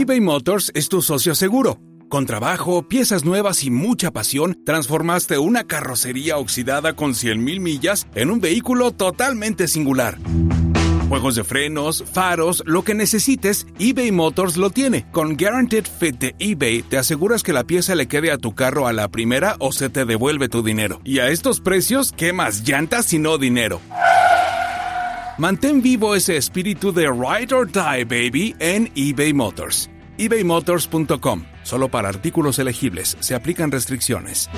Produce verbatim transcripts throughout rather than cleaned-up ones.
eBay Motors es tu socio seguro. Con trabajo, piezas nuevas y mucha pasión, transformaste una carrocería oxidada con cien mil millas en un vehículo totalmente singular. Juegos de frenos, faros, lo que necesites, eBay Motors lo tiene. Con Guaranteed Fit de eBay, te aseguras que la pieza le quede a tu carro a la primera o se te devuelve tu dinero. Y a estos precios, ¿qué más llantas y no dinero? Mantén vivo ese espíritu de Ride or Die, baby, en eBay Motors. ebay motors punto com. Solo para artículos elegibles. Se aplican restricciones.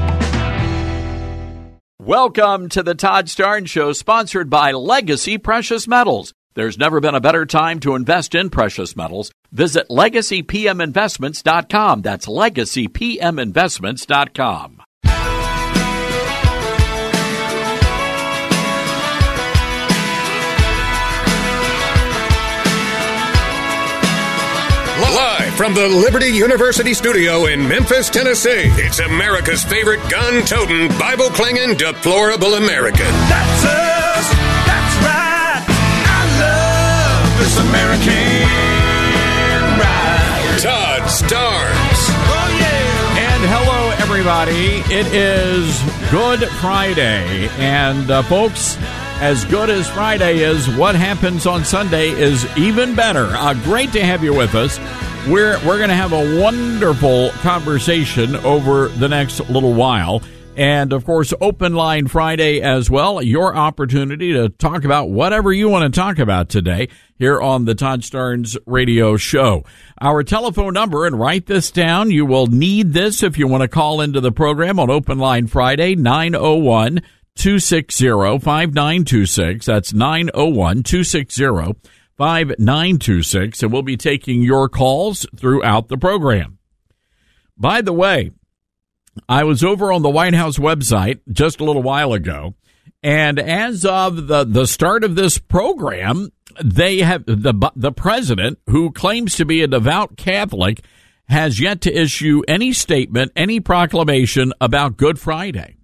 Welcome to the Todd Starnes Show, sponsored by Legacy Precious Metals. There's never been a better time to invest in precious metals. Visit legacy p m investments dot com. That's legacy p m investments dot com. Live from the Liberty University studio in Memphis, Tennessee, it's America's favorite gun-toting, Bible-clinging, deplorable American. That's us. That's right. I love this American ride. Todd Starnes. Oh, yeah. And hello, everybody. It is Good Friday. And, uh, folks, as good as Friday is, what happens on Sunday is even better. Uh, great to have you with us. We're we're going to have a wonderful conversation over the next little while. And, of course, Open Line Friday as well. Your opportunity to talk about whatever you want to talk about today here on the Todd Starnes Radio Show. Our telephone number, and write this down. You will need this if you want to call into the program on Open Line Friday, nine oh one, two six zero, five nine two six. That's nine oh one, two six zero, five nine two six. And we'll be taking your calls throughout the program. By the way, I was over on the White House website just a little while ago, and as of the, the start of this program, they have the the president, who claims to be a devout Catholic, has yet to issue any statement, any proclamation about Good Friday.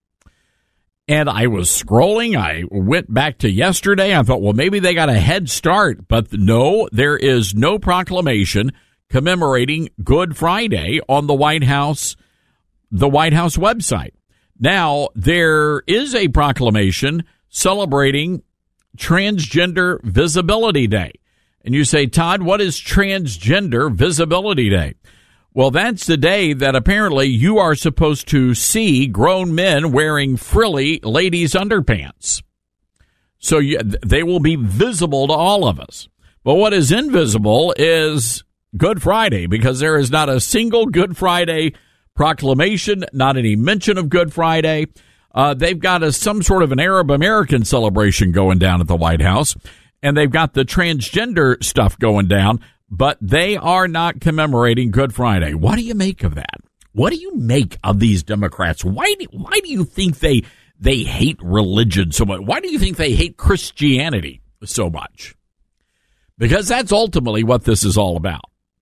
And I was scrolling. I went back to yesterday. I thought, well, maybe they got a head start. But no, there is no proclamation commemorating Good Friday on the White House, the White House website. Now, there is a proclamation celebrating Transgender Visibility Day. And you say, Todd, what is Transgender Visibility Day? Well, that's the day that apparently you are supposed to see grown men wearing frilly ladies' underpants. So you, they will be visible to all of us. But what is invisible is Good Friday, because there is not a single Good Friday proclamation, not any mention of Good Friday. Uh, they've got a, some sort of an Arab American celebration going down at the White House, and they've got the transgender stuff going down. But they are not commemorating Good Friday. What do you make of that? What do you make of these Democrats? Why do, why do you think they they hate religion so much? Why do you think they hate Christianity so much? Because that's ultimately what this is all about.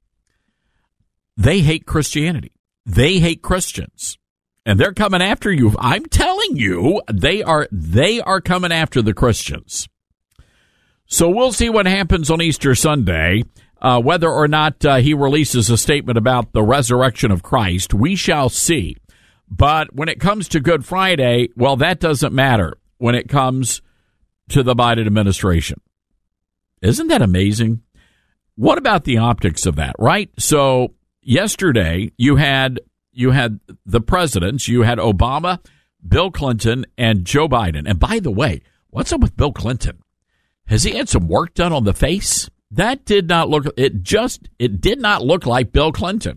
They hate Christianity. They hate Christians. And they're coming after you. I'm telling you, they are they are coming after the Christians. So we'll see what happens on Easter Sunday. Uh, whether or not uh, he releases a statement about the resurrection of Christ, we shall see. But when it comes to Good Friday, well, that doesn't matter when it comes to the Biden administration. Isn't that amazing? What about the optics of that, right? So yesterday you had you had the presidents, you had Obama, Bill Clinton, and Joe Biden. And by the way, what's up with Bill Clinton? Has he had some work done on the face? That did not look, it just, it did not look like Bill Clinton.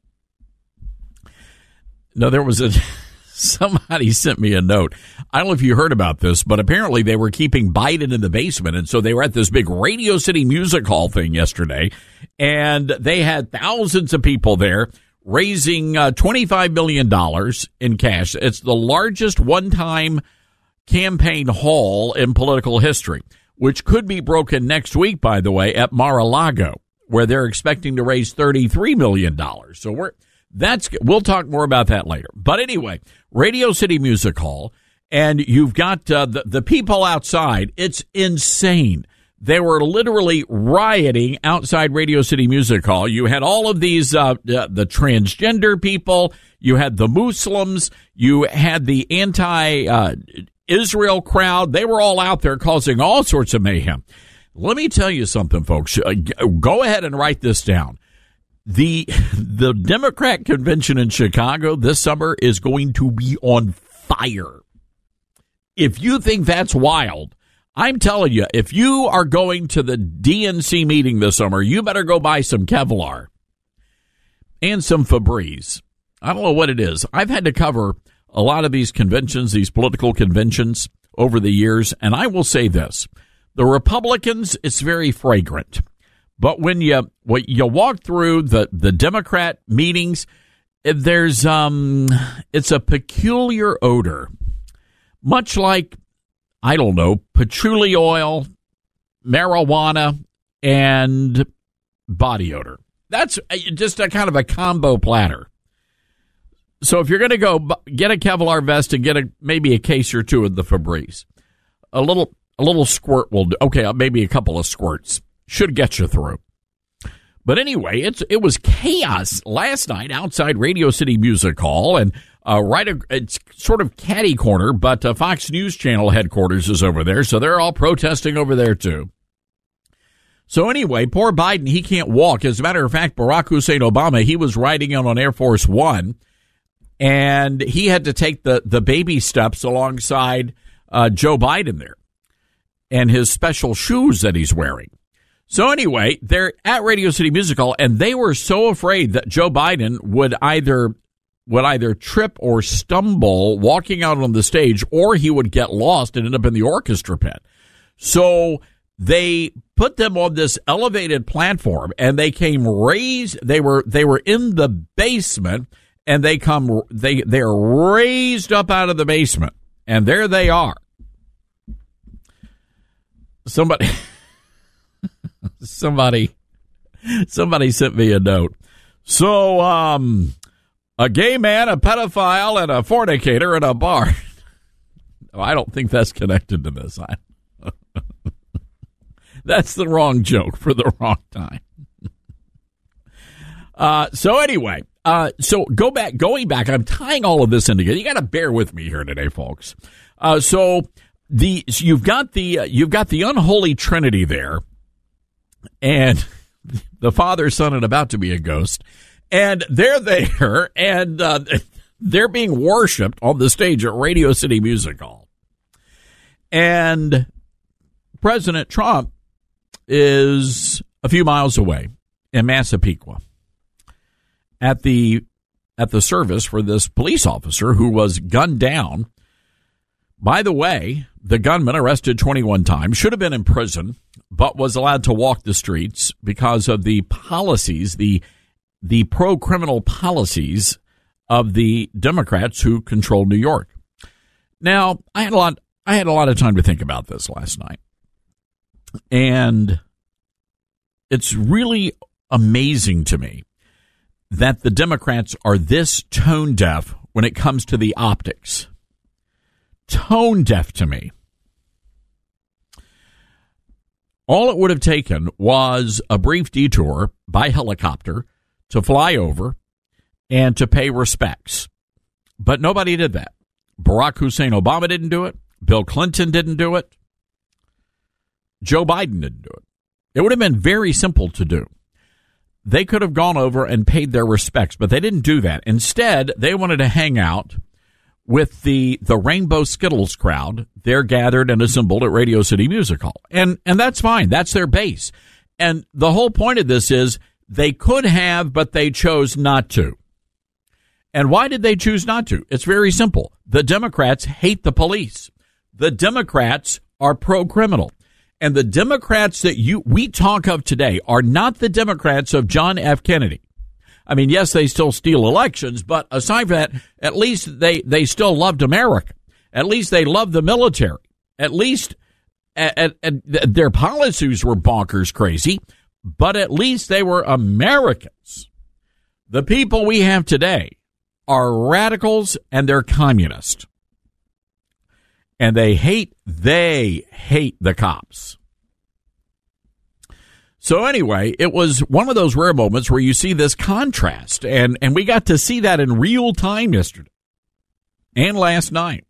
No, there was a, somebody sent me a note. I don't know if you heard about this, but apparently they were keeping Biden in the basement. And so they were at this big Radio City Music Hall thing yesterday, and they had thousands of people there raising uh, twenty-five million dollars in cash. It's the largest one-time campaign haul in political history, which could be broken next week, by the way, at Mar-a-Lago, where they're expecting to raise thirty-three million dollars. So we're that's we'll talk more about that later. But anyway, Radio City Music Hall, and you've got uh, the, the people outside. It's insane. They were literally rioting outside Radio City Music Hall. You had all of these, uh, the transgender people. You had the Muslims. You had the anti-Israel uh, crowd. They were all out there causing all sorts of mayhem. Let me tell you something, folks. Uh, go ahead and write this down. The the Democrat convention in Chicago this summer is going to be on fire. If you think that's wild, I'm telling you, if you are going to the D N C meeting this summer, you better go buy some Kevlar and some Febreze. I don't know what it is. I've had to cover a lot of these conventions, these political conventions over the years, and I will say this. The Republicans, it's very fragrant. But when you when you walk through the, the Democrat meetings, there's um it's a peculiar odor. Much like, I don't know, patchouli oil, marijuana, and body odor. That's just a kind of a combo platter. So if you're going to go get a Kevlar vest and get a maybe a case or two of the Febreze, a little a little squirt will do. Okay, maybe a couple of squirts should get you through. But anyway, it's it was chaos last night outside Radio City Music Hall, and uh, right, it's sort of catty corner, but uh, Fox News Channel headquarters is over there, so they're all protesting over there too. So anyway, poor Biden, he can't walk. As a matter of fact, Barack Hussein Obama, he was riding in on Air Force One, and he had to take the the baby steps alongside uh, Joe Biden there, and his special shoes that he's wearing. So anyway, they're at Radio City Music Hall, and they were so afraid that Joe Biden would either would either trip or stumble walking out on the stage, or he would get lost and end up in the orchestra pit. So they put them on this elevated platform, and they came raised. They were they were in the basement, and they come they they are raised up out of the basement, and there they are. Somebody. Somebody, somebody sent me a note. So, um, a gay man, a pedophile, and a fornicator in a bar. Oh, I don't think that's connected to this. I, that's the wrong joke for the wrong time. uh, so anyway, uh, so go back, going back, I'm tying all of this in together. You got to bear with me here today, folks. Uh, so the so you've got the uh, you've got the unholy trinity there. And the Father, Son, and about to be a ghost. And they're there, and uh, they're being worshipped on the stage at Radio City Music Hall. And President Trump is a few miles away in Massapequa at the at the service for this police officer who was gunned down. By the way, the gunman, arrested twenty-one times, should have been in prison, but was allowed to walk the streets because of the policies, the the pro-criminal policies of the Democrats who control New York. Now, I had a lot I had a lot of time to think about this last night. And it's really amazing to me that the Democrats are this tone deaf when it comes to the optics. Tone deaf to me. All it would have taken was a brief detour by helicopter to fly over and to pay respects. But nobody did that. Barack Hussein Obama didn't do it. Bill Clinton didn't do it. Joe Biden didn't do it. It would have been very simple to do. They could have gone over and paid their respects, but they didn't do that. Instead, they wanted to hang out with the, the Rainbow Skittles crowd. They're gathered and assembled at Radio City Music Hall. And, and that's fine. That's their base. And the whole point of this is they could have, but they chose not to. And why did they choose not to? It's very simple. The Democrats hate the police. The Democrats are pro-criminal. And the Democrats that you we talk of today are not the Democrats of John F. Kennedy. I mean, yes, they still steal elections, but aside from that, at least they, they still loved America. At least they loved the military. At least at, at, at their policies were bonkers crazy, but at least they were Americans. The people we have today are radicals and they're communist. And they hate, they hate the cops. So anyway, it was one of those rare moments where you see this contrast, and, and we got to see that in real time yesterday and last night.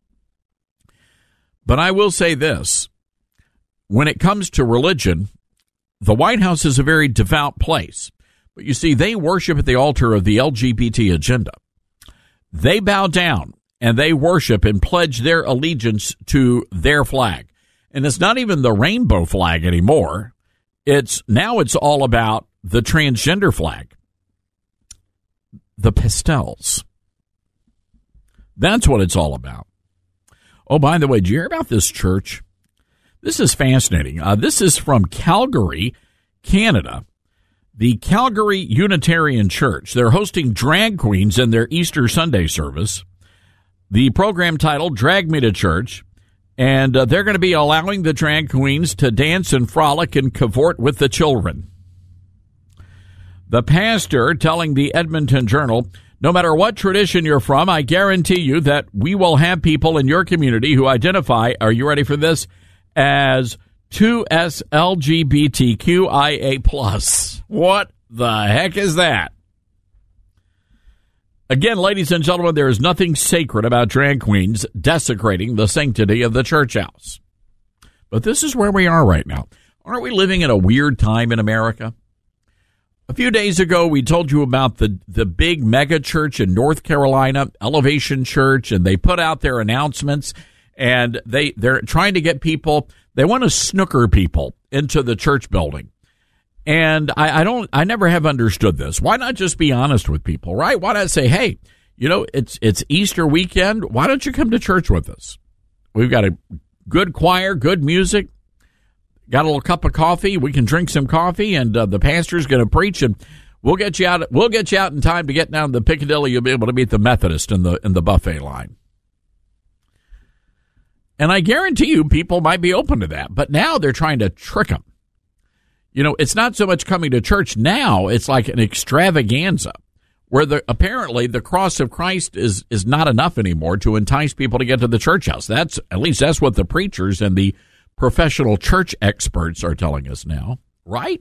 But I will say this, when it comes to religion, the White House is a very devout place. But you see, they worship at the altar of the L G B T agenda. They bow down and they worship and pledge their allegiance to their flag. And it's not even the rainbow flag anymore. It's now it's all about the transgender flag, the pastels. That's what it's all about. Oh, by the way, did you hear about this church? This is fascinating. Uh, this is from Calgary, Canada. The Calgary Unitarian Church. They're hosting drag queens in their Easter Sunday service. The program titled Drag Me to Church. And uh, they're going to be allowing the drag queens to dance and frolic and cavort with the children. The pastor telling the Edmonton Journal, no matter what tradition you're from, I guarantee you that we will have people in your community who identify, are you ready for this, as two S L G B T Q I A plus. What the heck is that? Again, ladies and gentlemen, there is nothing sacred about drag queens desecrating the sanctity of the church house. But this is where we are right now. Aren't we living in a weird time in America? A few days ago, we told you about the, the big mega church in North Carolina, Elevation Church, and they put out their announcements, and they, they're trying to get people, they want to snooker people into the church building. And I, I don't, I never have understood this. Why not just be honest with people, right? Why not say, hey, you know, it's, it's Easter weekend. Why don't you come to church with us? We've got a good choir, good music, got a little cup of coffee. We can drink some coffee, and uh, the pastor's going to preach, and we'll get you out. We'll get you out in time to get down to Piccadilly. You'll be able to meet the Methodist in the in the buffet line. And I guarantee you, people might be open to that. But now they're trying to trick them. You know, it's not so much coming to church now, it's like an extravaganza where the apparently the cross of Christ is, is not enough anymore to entice people to get to the church house. That's at least that's what the preachers and the professional church experts are telling us now, right?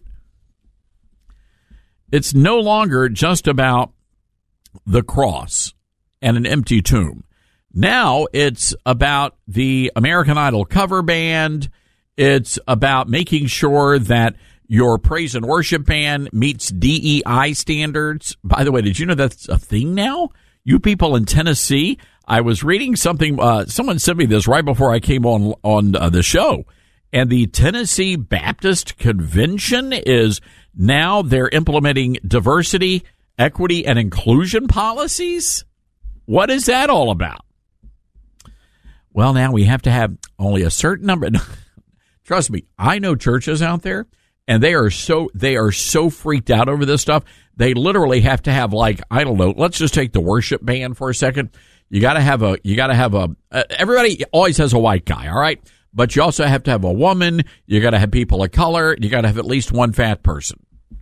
It's no longer just about the cross and an empty tomb. Now it's about the American Idol cover band. It's about making sure that your praise and worship band meets D E I standards. By the way, did you know that's a thing now? You people in Tennessee, I was reading something, uh, someone sent me this right before I came on, on uh, the show. And the Tennessee Baptist Convention is now they're implementing diversity, equity, and inclusion policies. What is that all about? Well, now we have to have only a certain number. Trust me, I know churches out there, and they are so they are so freaked out over this stuff. They literally have to have, like, I don't know. Let's just take the worship band for a second. You got to have a. You got to have a. Uh, everybody always has a white guy, all right. But you also have to have a woman. You got to have people of color. You got to have at least one fat person.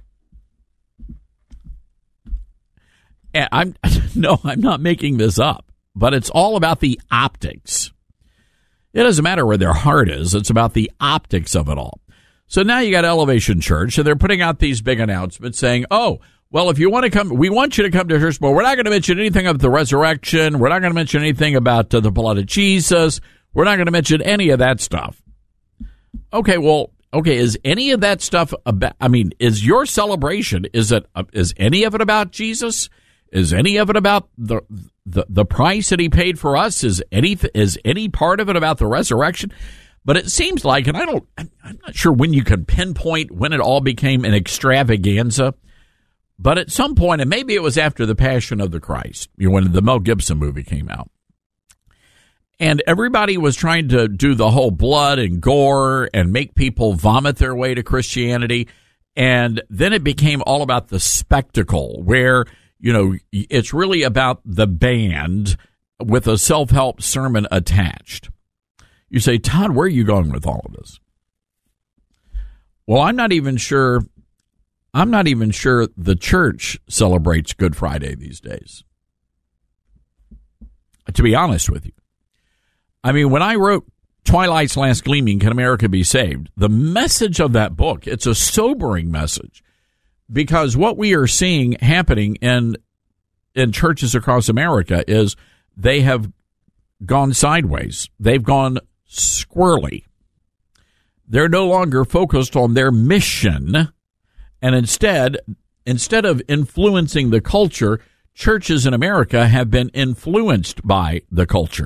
And I'm no, I'm not making this up. But it's all about the optics. It doesn't matter where their heart is. It's about the optics of it all. So now you got Elevation Church, and they're putting out these big announcements saying, oh, well, if you want to come, we want you to come to church, but we're not going to mention anything about the resurrection. We're not going to mention anything about uh, the blood of Jesus. We're not going to mention any of that stuff. Okay, well, okay, is any of that stuff about, I mean, is your celebration, is it, uh, is any of it about Jesus? Is any of it about the, the the price that he paid for us? Is any is any part of it about the resurrection? But it seems like, and I don't, I'm not sure when you can pinpoint when it all became an extravaganza. But at some point, and maybe it was after the Passion of the Christ, you know, when the Mel Gibson movie came out, and everybody was trying to do the whole blood and gore and make people vomit their way to Christianity, and then it became all about the spectacle where, you know, it's really about the band with a self-help sermon attached. You say, Todd, where are you going with all of this? Well, I'm not even sure. I'm not even sure the church celebrates Good Friday these days. To be honest with you. I mean, when I wrote Twilight's Last Gleaming, Can America Be Saved? The message of that book, it's a sobering message, because what we are seeing happening in in churches across America is they have gone sideways. They've gone squirrely. They're no longer focused on their mission, and instead, instead of influencing the culture, churches in America have been influenced by the culture.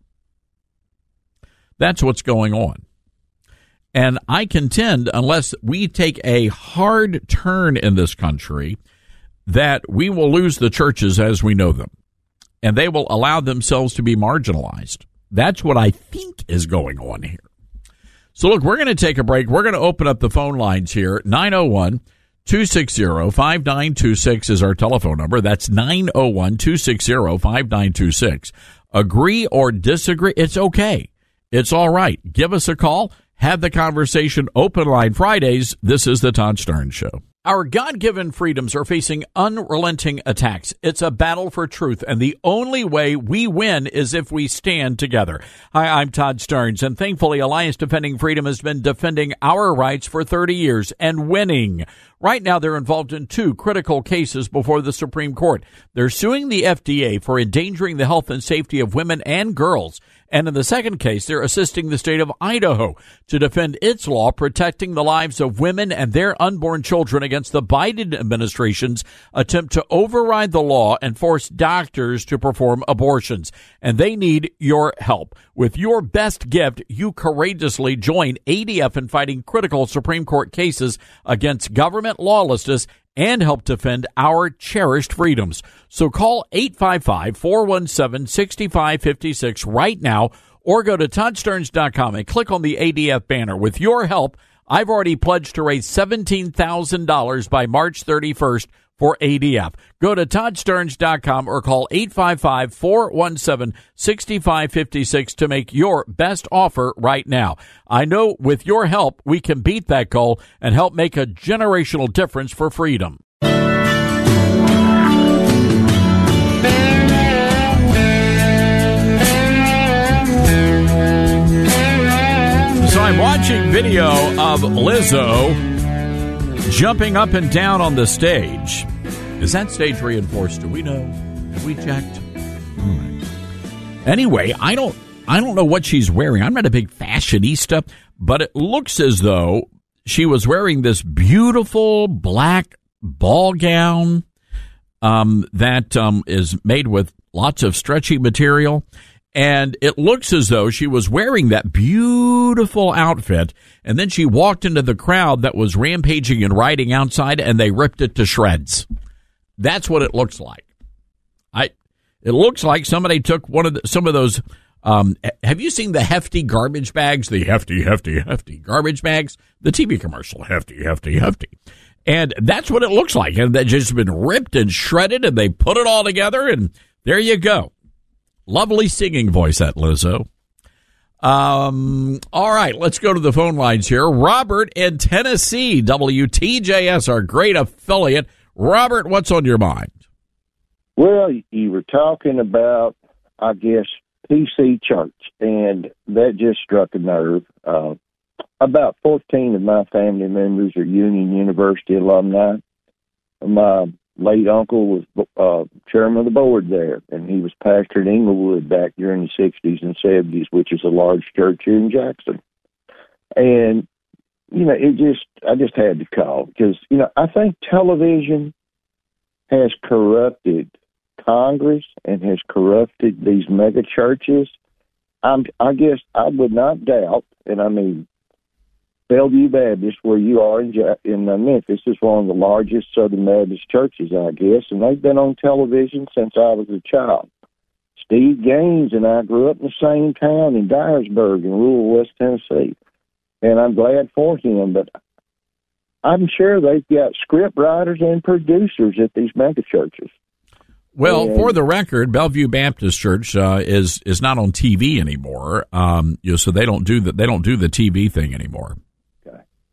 That's what's going on. And I contend, unless we take a hard turn in this country, that we will lose the churches as we know them, and they will allow themselves to be marginalized. That's what I think is going on here. So, look, we're going to take a break. We're going to open up the phone lines here. nine oh one, two six zero, five nine two six is our telephone number. That's nine oh one, two six zero, five nine two six. Agree or disagree, it's okay. It's all right. Give us a call. Have the conversation. Open line Fridays. This is the Todd Starnes Show. Our God-given freedoms are facing unrelenting attacks. It's a battle for truth, and the only way we win is if we stand together. Hi, I'm Todd Starnes, and thankfully Alliance Defending Freedom has been defending our rights for thirty years and winning. Right now, they're involved in two critical cases before the Supreme Court. They're suing the F D A for endangering the health and safety of women and girls. And in the second case, they're assisting the state of Idaho to defend its law protecting the lives of women and their unborn children against the Biden administration's attempt to override the law and force doctors to perform abortions. And they need your help. With your best gift, you courageously join A D F in fighting critical Supreme Court cases against government lawlessness and help defend our cherished freedoms. So call eight five five, four one seven, six five five six right now, or go to todd starnes dot com and click on the A D F banner. With your help, I've already pledged to raise seventeen thousand dollars by March thirty-first for A D F. Go to todd starnes dot com or call eight five five, four one seven, six five five six to make your best offer right now. I know with your help, we can beat that goal and help make a generational difference for freedom. So I'm watching video of Lizzo jumping up and down on the stage. Is that stage reinforced? Do we know? Have we checked? Hmm. Anyway, I don't I don't know what she's wearing. I'm not a big fashionista, but it looks as though she was wearing this beautiful black ball gown um, that um, is made with lots of stretchy material. And it looks as though she was wearing that beautiful outfit, and then she walked into the crowd that was rampaging and rioting outside, and they ripped it to shreds. That's what it looks like. I. It looks like somebody took one of the, some of those. Um, have you seen the hefty garbage bags? The hefty, hefty, hefty garbage bags. The T V commercial, hefty, hefty, hefty. And that's what it looks like. And that just been ripped and shredded, and they put it all together, and there you go. Lovely singing voice, that Lizzo. Um, all right, let's go to the phone lines here. Robert in Tennessee, W T J S, our great affiliate. Robert, what's on your mind? Well, you were talking about, I guess, P C Church, and that just struck a nerve. Uh, about fourteen of my family members are Union University alumni. My late uncle was uh, chairman of the board there, and he was pastor at Inglewood back during the sixties and seventies, which is a large church here in Jackson. And, you know, it just, I just had to call because, you know, I think television has corrupted Congress and has corrupted these mega churches. I'm, I guess I would not doubt, and I mean, Bellevue Baptist, where you are in, in uh, Memphis, is one of the largest Southern Baptist churches, I guess, and they've been on television since I was a child. Steve Gaines and I grew up in the same town in Dyersburg in rural West Tennessee, and I'm glad for him, but I'm sure they've got script writers and producers at these mega churches. Well, and, for the record, Bellevue Baptist Church uh, is is not on T V anymore, um, you know, so they don't do the they don't do the T V thing anymore.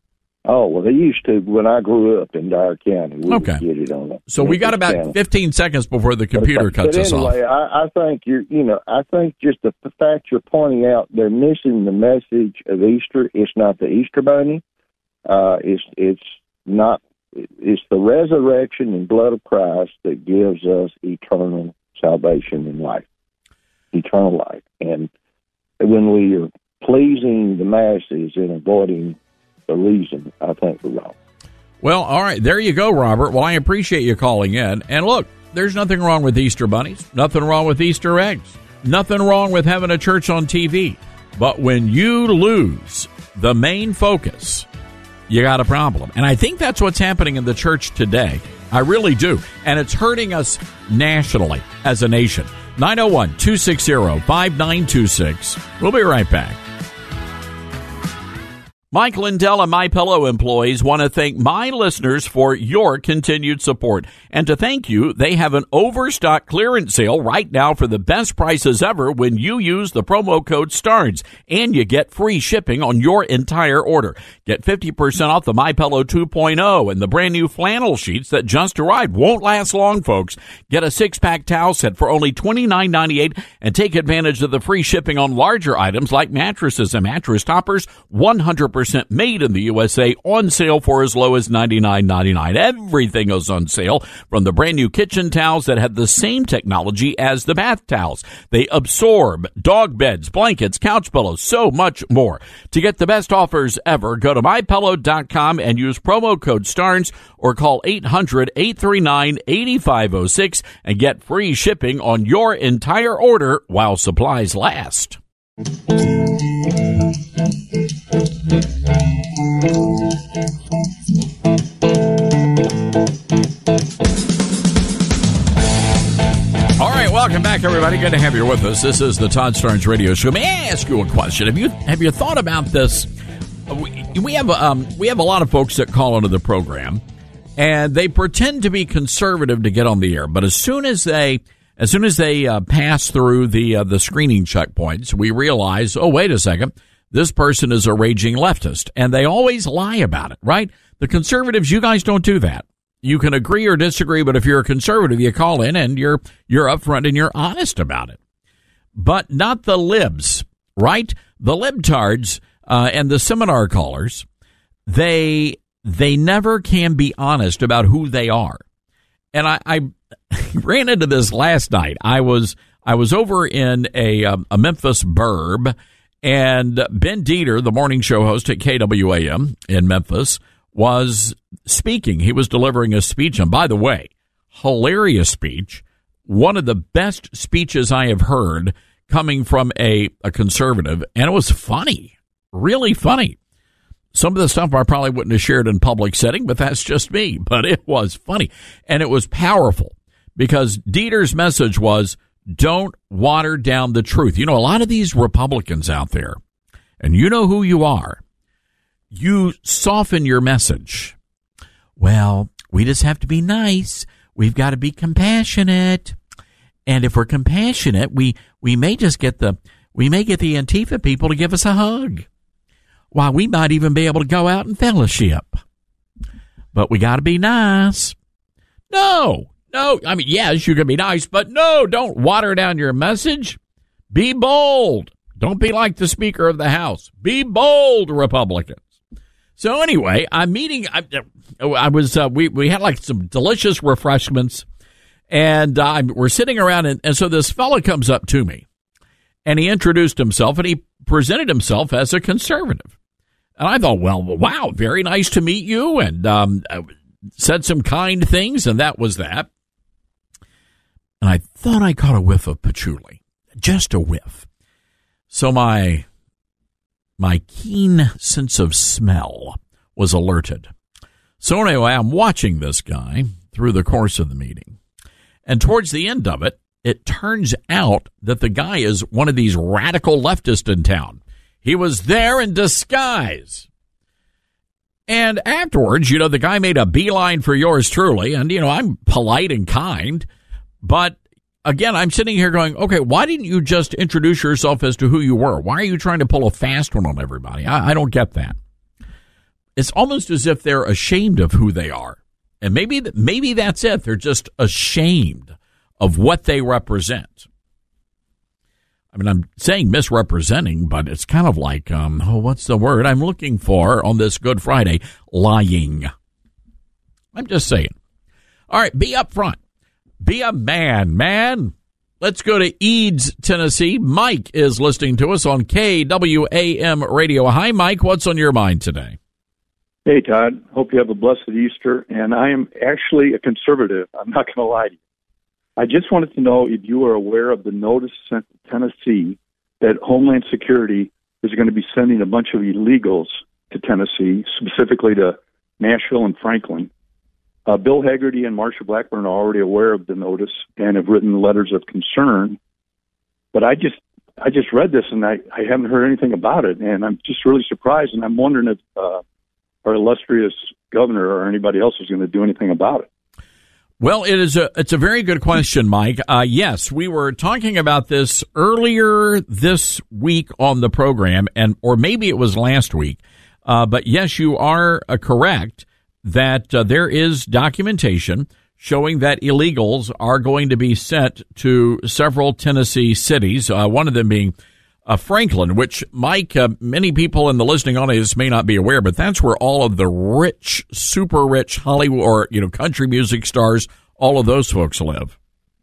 Oh, well, they used to when I grew up in Dyer County. We okay. would get it on that. So we got about County. fifteen seconds before the computer but, cuts but us anyway, off. I, I think you're, you know, I think just the fact you're pointing out, they're missing the message of Easter. It's not the Easter bunny. Uh, it's it's not. It's the resurrection and blood of Christ that gives us eternal salvation and life, eternal life. And when we are pleasing the masses and avoiding the reason, I think we're wrong. Well, all right, there you go, Robert. Well, I appreciate you calling in. And look, there's nothing wrong with Easter bunnies, nothing wrong with Easter eggs, nothing wrong with having a church on T V. But when you lose the main focus, you got a problem. And I think that's what's happening in the church today. I really do. And it's hurting us nationally as a nation. nine oh one, two six zero, five nine two six. We'll be right back. Mike Lindell and MyPillow employees want to thank my listeners for your continued support. And to thank you, they have an overstock clearance sale right now for the best prices ever when you use the promo code STARNS. And you get free shipping on your entire order. Get fifty percent off the MyPillow two point oh and the brand new flannel sheets that just arrived. Won't last long, folks. Get a six-pack towel set for only twenty-nine ninety-eight and take advantage of the free shipping on larger items like mattresses and mattress toppers. one hundred percent made in the U S A, on sale for as low as ninety-nine ninety-nine. Everything is on sale, from the brand new kitchen towels that have the same technology as the bath towels. They absorb dog beds, blankets, couch pillows, so much more. To get the best offers ever, go to my pillow dot com and use promo code STARNS or call eight hundred, eight three nine, eight five zero six and get free shipping on your entire order while supplies last. All right, welcome back, everybody. Good to have you with us. This is the Todd Starnes Radio Show. May I ask you a question? Have you have you thought about this? We, we have um we have a lot of folks that call into the program, and they pretend to be conservative to get on the air, but as soon as they as soon as they uh, pass through the uh, the screening checkpoints, we realize, oh, wait a second, this person is a raging leftist, and they always lie about it, right? The conservatives, you guys don't do that. You can agree or disagree, but if you're a conservative, you call in and you're you're upfront and you're honest about it. But not the libs, right? The libtards uh, and the seminar callers, they they never can be honest about who they are. And I, I ran into this last night. I was I was over in a um, a Memphis burb, and Ben Dieter, the morning show host at K W A M in Memphis, was speaking. He was delivering a speech, and by the way, hilarious speech. One of the best speeches I have heard coming from a, a conservative, and it was funny, really funny. Some of the stuff I probably wouldn't have shared in public setting, but that's just me. But it was funny, and it was powerful, because Dieter's message was, don't water down the truth. You know, a lot of these Republicans out there, and you know who you are, you soften your message. Well, we just have to be nice. We've got to be compassionate. And if we're compassionate, we, we may just get the, we may get the Antifa people to give us a hug. Why, we might even be able to go out and fellowship. But we got to be nice. No, no. I mean, yes, you can be nice, but no, don't water down your message. Be bold. Don't be like the Speaker of the House. Be bold, Republicans. So anyway, I'm meeting, I, I was, uh, we, we had like some delicious refreshments, and uh, we're sitting around, and, and so this fella comes up to me, and he introduced himself, and he presented himself as a conservative. And I thought, well, wow, very nice to meet you, and um, said some kind things, and that was that. And I thought I caught a whiff of patchouli, just a whiff. So my my keen sense of smell was alerted. So anyway, I'm watching this guy through the course of the meeting. And towards the end of it, it turns out that the guy is one of these radical leftists in town. He was there in disguise. And afterwards, you know, the guy made a beeline for yours truly. And, you know, I'm polite and kind. But again, I'm sitting here going, okay, why didn't you just introduce yourself as to who you were? Why are you trying to pull a fast one on everybody? I, I don't get that. it's almost as if they're ashamed of who they are. And maybe maybe that's it. They're just ashamed of what they represent. I mean, I'm saying misrepresenting, but it's kind of like, um, oh, what's the word I'm looking for on this Good Friday? Lying. I'm just saying. All right, be up front. Be a man, man. Let's go to Eads, Tennessee. Mike is listening to us on K W A M Radio. Hi, Mike. What's on your mind today? Hey, Todd. Hope you have a blessed Easter. And I am actually a conservative. I'm not going to lie to you. I just wanted to know if you are aware of the notice sent to Tennessee that Homeland Security is going to be sending a bunch of illegals to Tennessee, specifically to Nashville and Franklin. Uh, Bill Hagerty and Marsha Blackburn are already aware of the notice and have written letters of concern. But I just I just read this, and I, I haven't heard anything about it, and I'm just really surprised, and I'm wondering if uh, our illustrious governor or anybody else is going to do anything about it. Well, it is a it's a very good question, Mike. Uh, yes, we were talking about this earlier this week on the program, and or maybe it was last week. Uh, but yes, you are uh, correct that uh, there is documentation showing that illegals are going to be sent to several Tennessee cities. Uh, one of them being uh, Franklin, which, Mike, uh, many people in the listening audience may not be aware, but that's where all of the rich, super rich Hollywood or, you know, country music stars, all of those folks live.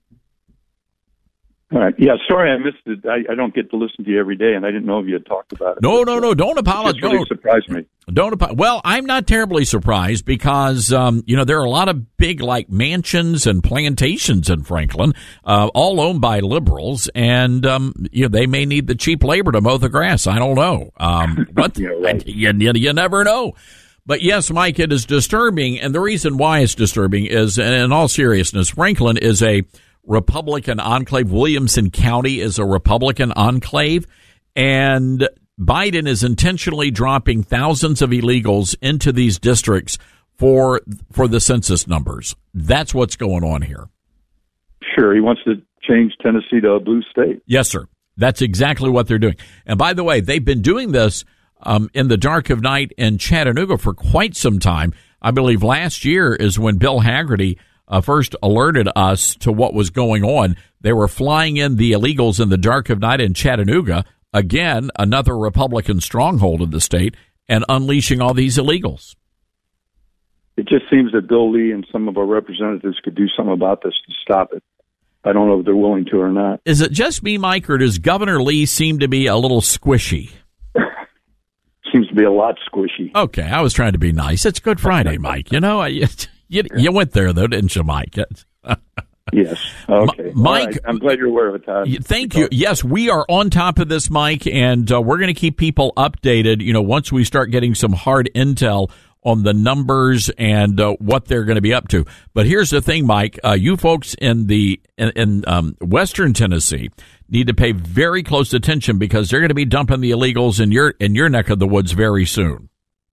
All right. Yeah, sorry I missed it. I, I don't get to listen to you every day, and I didn't know if you had talked about it. No, no, no. Don't apologize. It just really surprised me. Don't apo- Well, I'm not terribly surprised because, um, you know, there are a lot of big, like, mansions and plantations in Franklin, uh, all owned by liberals, and, um, you know, they may need the cheap labor to mow the grass. I don't know. Um, but yeah, right. you, you, you never know. But yes, Mike, it is disturbing, and the reason why it's disturbing is, and in all seriousness, Franklin is a Republican enclave. Williamson County is a Republican enclave, and Biden is intentionally dropping thousands of illegals into these districts for for the census numbers. That's what's going on here. Sure, he wants to change Tennessee to a blue state. Yes, sir. That's exactly what they're doing. And by the way, they've been doing this um, in the dark of night in Chattanooga for quite some time. I believe last year is when Bill Hagerty Uh, first alerted us to what was going on. They were flying in the illegals in the dark of night in Chattanooga, again, another Republican stronghold of the state, and unleashing all these illegals. It just seems that Bill Lee and some of our representatives could do something about this to stop it. I don't know if they're willing to or not. Is it just me, Mike, or does Governor Lee seem to be a little squishy? Seems to be a lot squishy. Okay, I was trying to be nice. It's Good Friday, Mike. You know, I... You, you went there, though, didn't you, Mike? Yes. Okay. Mike, right. I'm glad you're aware of it, Todd. Thank you. Yes, we are on top of this, Mike, and uh, we're going to keep people updated, you know, once we start getting some hard intel on the numbers and uh, what they're going to be up to. But here's the thing, Mike. Uh, you folks in the in, in um, Western Tennessee need to pay very close attention because they're going to be dumping the illegals in your in your neck of the woods very soon.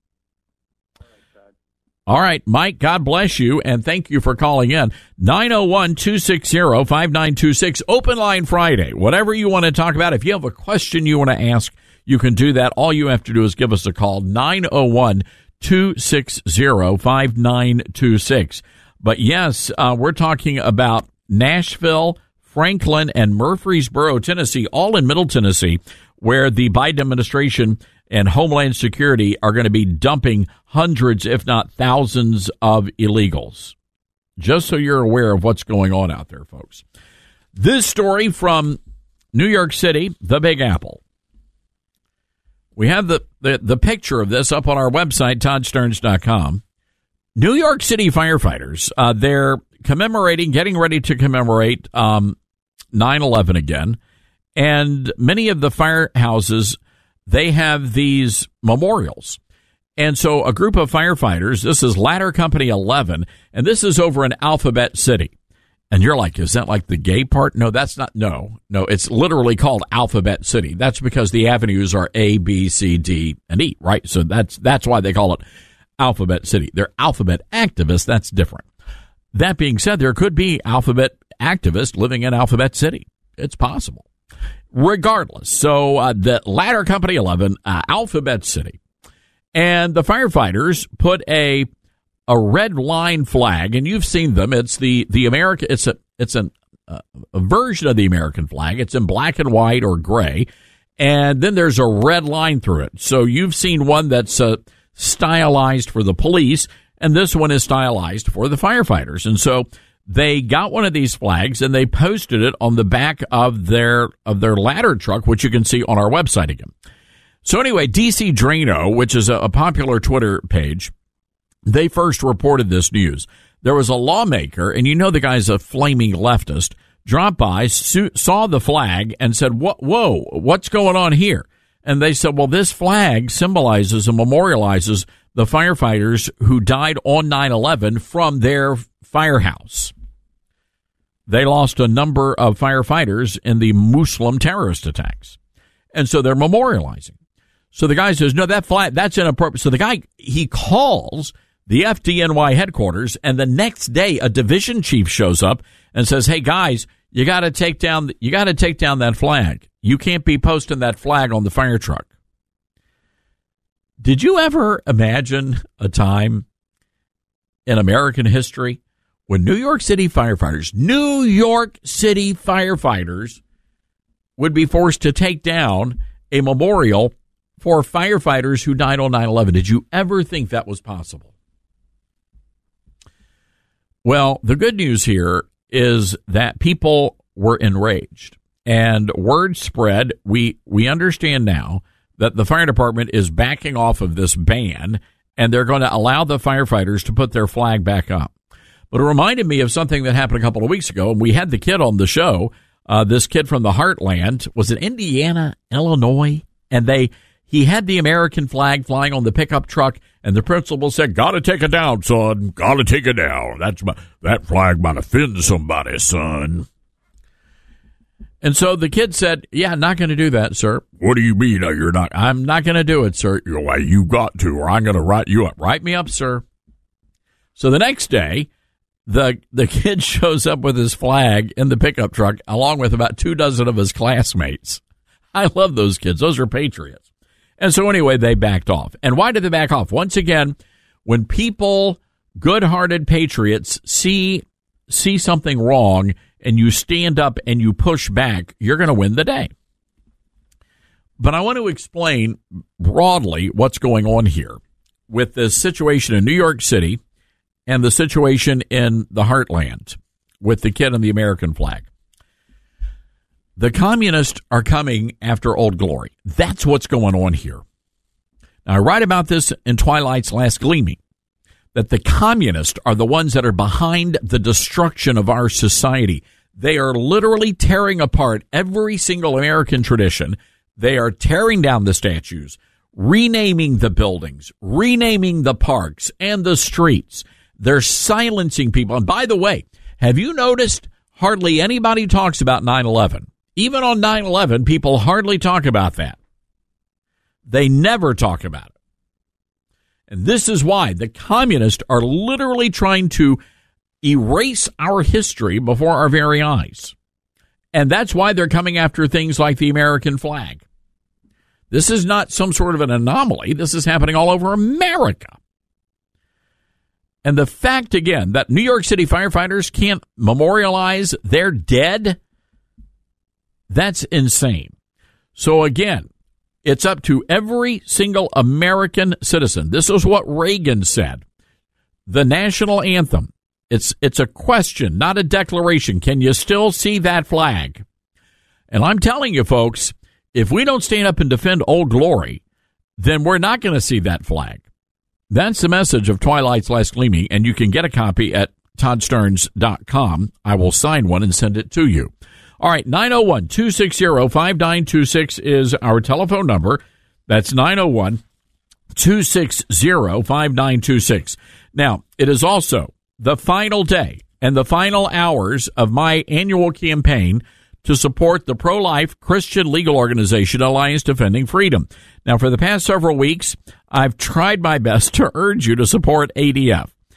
All right, Mike, God bless you, and thank you for calling in. nine oh one, two six zero, five nine two six, Open Line Friday. Whatever you want to talk about, if you have a question you want to ask, you can do that. All you have to do is give us a call, nine oh one, two six zero, five nine two six. But yes, uh, we're talking about Nashville, Franklin, and Murfreesboro, Tennessee, all in Middle Tennessee, where the Biden administration and Homeland Security are going to be dumping hundreds, if not thousands, of illegals. Just so you're aware of what's going on out there, folks. This story from New York City, the Big Apple. We have the, the, the picture of this up on our website, todd stearns dot com. New York City firefighters, uh, they're commemorating, getting ready to commemorate um, nine eleven again. And many of the firehouses, they have these memorials. And so a group of firefighters, this is Ladder Company eleven, and this is over in Alphabet City. And you're like, is that like the gay part? No, that's not. No, no, it's literally called Alphabet City. That's because the avenues are A, B, C, D, and E, right? So that's that's why they call it Alphabet City. They're alphabet activists. That's different. That being said, there could be alphabet activists living in Alphabet City. It's possible. Regardless, so uh, the Ladder Company eleven, uh, Alphabet City. And the firefighters put a a red line flag, and you've seen them. It's the the American. It's a it's an, uh, a version of the American flag. It's in black and white or gray, and then there's a red line through it. So you've seen one that's uh, stylized for the police, and this one is stylized for the firefighters. And so they got one of these flags and they posted it on the back of their of their ladder truck, which you can see on our website again. So anyway, D C Drano, which is a, a popular Twitter page, they first reported this news. There was a lawmaker, and you know the guy's a flaming leftist, dropped by, su- saw the flag, and said, "What? Whoa, what's going on here?" And they said, well, this flag symbolizes and memorializes the firefighters who died on nine eleven from their firehouse. They lost a number of firefighters in the Muslim terrorist attacks. And so they're memorializing. So the guy says, no, that flag, that's inappropriate. So the guy, he calls the F D N Y headquarters, and the next day a division chief shows up and says, hey, guys, you got to take down, you got to take down that flag. You can't be posting that flag on the fire truck. Did you ever imagine a time in American history when New York City firefighters, New York City firefighters would be forced to take down a memorial for firefighters who died on nine eleven? Did you ever think that was possible? Well, the good news here is that people were enraged, and word spread. We we understand now that the fire department is backing off of this ban, and they're going to allow the firefighters to put their flag back up. But it reminded me of something that happened a couple of weeks ago, and we had the kid on the show, uh, this kid from the Heartland. Was it Indiana, Illinois? And they he had the American flag flying on the pickup truck, and the principal said, gotta take it down, son. Gotta take it down. That's my, that flag might offend somebody, son. And so the kid said, yeah, not going to do that, sir. What do you mean? You're not? I'm not going to do it, sir. You're like, you got to, or I'm going to write you up. Write me up, sir. So the next day, the the kid shows up with his flag in the pickup truck, along with about two dozen of his classmates. I love those kids. Those are patriots. And so anyway, they backed off. And why did they back off? Once again, when people, good-hearted patriots, see see something wrong, and you stand up and you push back, you're going to win the day. But I want to explain broadly what's going on here with this situation in New York City and the situation in the Heartland with the kid and the American flag. The communists are coming after Old Glory. That's what's going on here. Now, I write about this in Twilight's Last Gleaming, that the communists are the ones that are behind the destruction of our society. They are literally tearing apart every single American tradition. They are tearing down the statues, renaming the buildings, renaming the parks and the streets. They're silencing people. And by the way, have you noticed hardly anybody talks about nine eleven? Even on nine eleven, people hardly talk about that. They never talk about it. And this is why the communists are literally trying to erase our history before our very eyes. And that's why they're coming after things like the American flag. This is not some sort of an anomaly. This is happening all over America. And the fact, again, that New York City firefighters can't memorialize their dead, that's insane. So again, it's up to every single American citizen. This is what Reagan said. The national anthem. It's it's a question, not a declaration. Can you still see that flag? And I'm telling you, folks, if we don't stand up and defend Old Glory, then we're not going to see that flag. That's the message of Twilight's Last Gleaming, and you can get a copy at todd stearns dot com. I will sign one and send it to you. All right, nine oh one, two six zero, five nine two six is our telephone number. That's nine oh one, two six zero, five nine two six. Now, it is also the final day and the final hours of my annual campaign to support the pro-life Christian legal organization Alliance Defending Freedom. Now, for the past several weeks, I've tried my best to urge you to support A D F.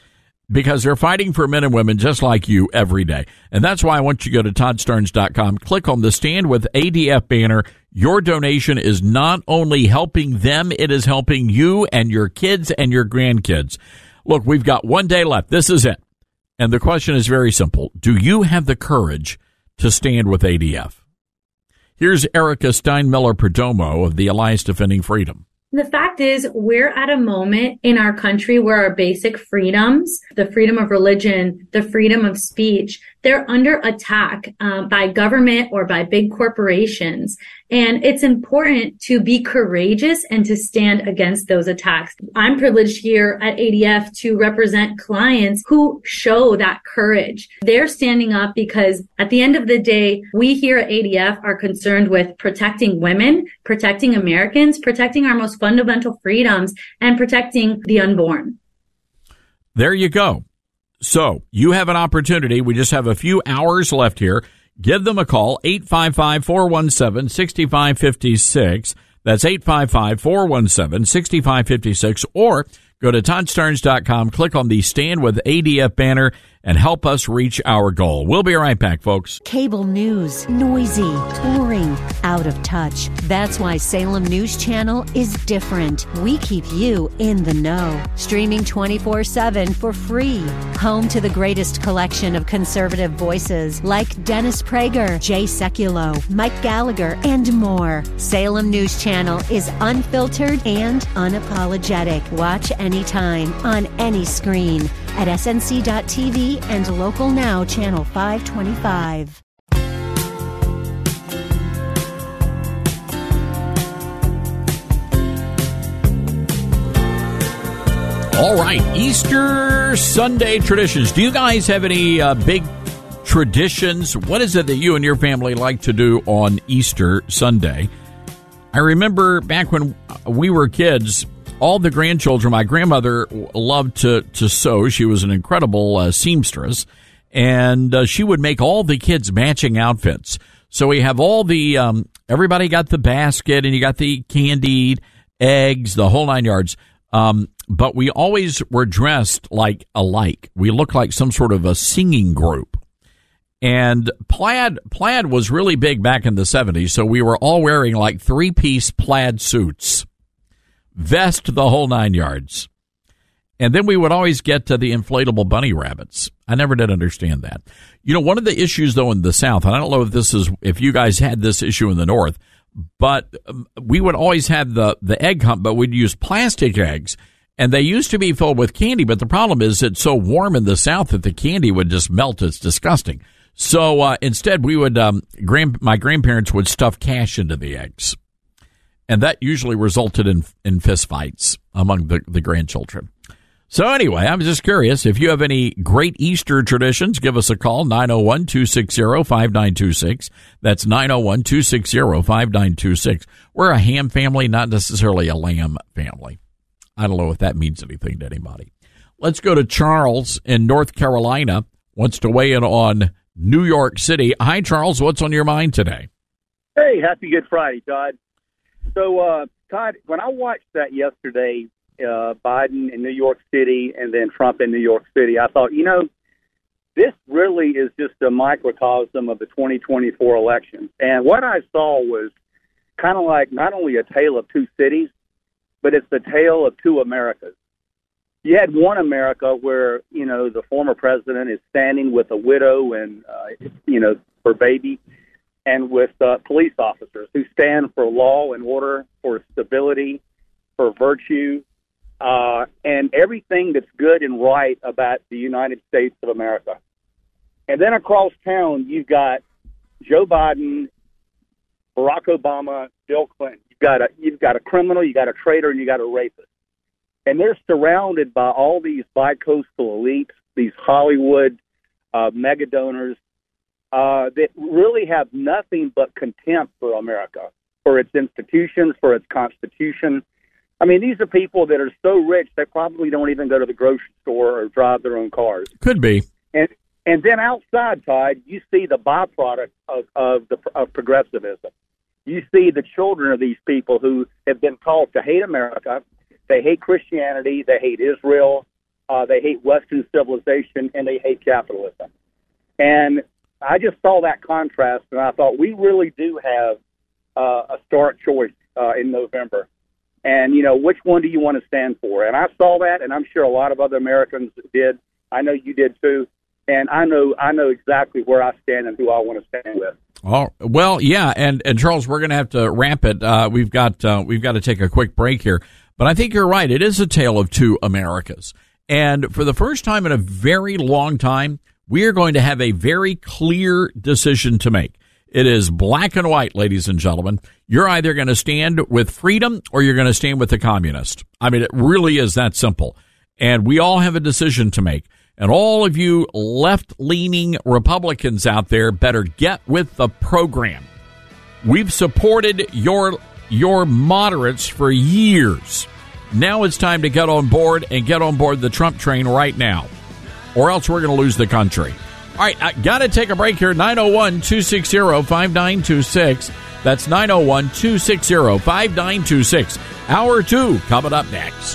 because they're fighting for men and women just like you every day. And that's why I want you to go to Todd Starnes dot com, click on the Stand with A D F banner. Your donation is not only helping them, it is helping you and your kids and your grandkids. Look, we've got one day left. This is it. And the question is very simple. Do you have the courage to stand with A D F? Here's Erica Steinmiller-Perdomo of the Alliance Defending Freedom. The fact is, we're at a moment in our country where our basic freedoms, the freedom of religion, the freedom of speech, they're under attack um, by government or by big corporations. And it's important to be courageous and to stand against those attacks. I'm privileged here at A D F to represent clients who show that courage. They're standing up because at the end of the day, we here at A D F are concerned with protecting women, protecting Americans, protecting our most fundamental freedoms, and protecting the unborn. There you go. So you have an opportunity. We just have a few hours left here. Give them a call, eight five five, four one seven, six five five six. That's eight five five, four one seven, six five five six. Or go to Todd Starnes dot com, click on the Stand with A D F banner, and help us reach our goal. We'll be right back, folks. Cable news, noisy, boring, out of touch. That's why Salem News Channel is different. We keep you in the know. Streaming twenty-four seven for free. Home to the greatest collection of conservative voices like Dennis Prager, Jay Sekulow, Mike Gallagher, and more. Salem News Channel is unfiltered and unapologetic. Watch anytime, on any screen, at S N C dot T V and Local Now Channel five twenty-five. All right, Easter Sunday traditions. Do you guys have any uh, big traditions? What is it that you and your family like to do on Easter Sunday? I remember back when we were kids, all the grandchildren, my grandmother loved to, to sew. She was an incredible uh, seamstress, and uh, she would make all the kids matching outfits. So we have all the, um, everybody got the basket, and you got the candied eggs, the whole nine yards. Um, but we always were dressed like alike. We looked like some sort of a singing group. And plaid, plaid was really big back in the seventies, so we were all wearing like three-piece plaid suits. Vest, the whole nine yards. And then we would always get to the inflatable bunny rabbits. I never did understand that. You know, one of the issues, though, in the South, and I don't know if this is, if you guys had this issue in the North, but we would always have the, the egg hunt, but we'd use plastic eggs, and they used to be filled with candy, but the problem is it's so warm in the South that the candy would just melt. It's disgusting. So uh, instead, we would, um, grand, my grandparents would stuff cash into the eggs. And that usually resulted in in fistfights among the, the grandchildren. So anyway, I'm just curious, if you have any great Easter traditions, give us a call, nine oh one, two six zero, five nine two six. That's nine oh one, two six zero, five nine two six. We're a ham family, not necessarily a lamb family. I don't know if that means anything to anybody. Let's go to Charles in North Carolina, wants to weigh in on New York City. Hi, Charles. What's on your mind today? Hey, happy Good Friday, Todd. So, uh, Todd, when I watched that yesterday, uh, Biden in New York City and then Trump in New York City, I thought, you know, this really is just a microcosm of the twenty twenty-four election. And what I saw was kind of like not only a tale of two cities, but it's the tale of two Americas. You had one America where, you know, the former president is standing with a widow and, uh, you know, her baby, and with uh, police officers who stand for law and order, for stability, for virtue, uh, and everything that's good and right about the United States of America. And then across town, you've got Joe Biden, Barack Obama, Bill Clinton. You've got a you've got a criminal, you got a traitor, and you got a rapist. And they're surrounded by all these bi-coastal elites, these Hollywood uh, mega donors, Uh, that really have nothing but contempt for America, for its institutions, for its Constitution. I mean, these are people that are so rich they probably don't even go to the grocery store or drive their own cars. Could be. And and then outside, Todd, you see the byproduct of, of, the, of progressivism. You see the children of these people who have been taught to hate America. They hate Christianity. They hate Israel. uh, they hate Western civilization, and they hate capitalism. And I just saw that contrast, and I thought we really do have uh, a stark choice uh, in November. And, you know, which one do you want to stand for? And I saw that, and I'm sure a lot of other Americans did. I know you did, too. And I know I know exactly where I stand and who I want to stand with. Oh, well, yeah, and, and Charles, we're going to have to wrap it. Uh, we've got uh, we've got to take a quick break here. But I think you're right. It is a tale of two Americas. And for the first time in a very long time, we are going to have a very clear decision to make. It is black and white, ladies and gentlemen. You're either going to stand with freedom or you're going to stand with the communist. I mean, it really is that simple. And we all have a decision to make. And all of you left-leaning Republicans out there better get with the program. We've supported your your moderates for years. Now it's time to get on board and get on board the Trump train right now, or else we're going to lose the country. All right, I got to take a break here. nine oh one, two six zero, five nine two six. That's nine oh one, two six zero, five nine two six. Hour two coming up next.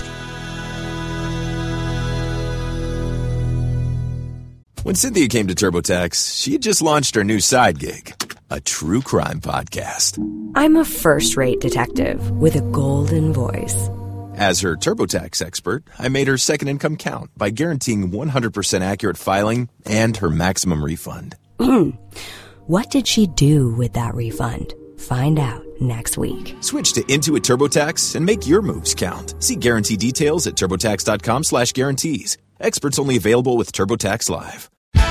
When Cynthia came to TurboTax, she had just launched her new side gig, a true crime podcast. I'm a first-rate detective with a golden voice. As her TurboTax expert, I made her second income count by guaranteeing one hundred percent accurate filing and her maximum refund. What did she do with that refund? Find out next week. Switch to Intuit TurboTax and make your moves count. See guarantee details at TurboTax.com slash guarantees. Experts only available with TurboTax Live.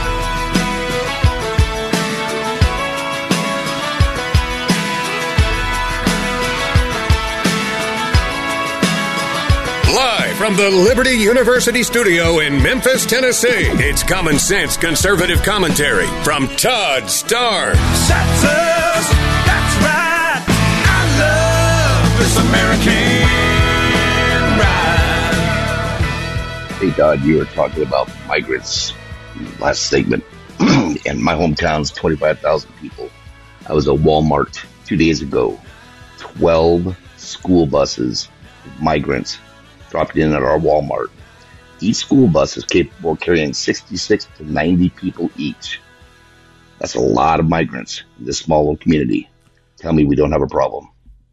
Live from the Liberty University studio in Memphis, Tennessee, it's Common Sense Conservative Commentary from Todd Starnes. That's us, that's right. I love this American ride. Hey, Todd, you were talking about migrants last segment, and my hometown's twenty-five thousand people. I was at Walmart two days ago. twelve school buses of migrants dropped in at our Walmart. Each school bus is capable of carrying sixty-six to ninety people each. That's a lot of migrants in this small little community. Tell me we don't have a problem.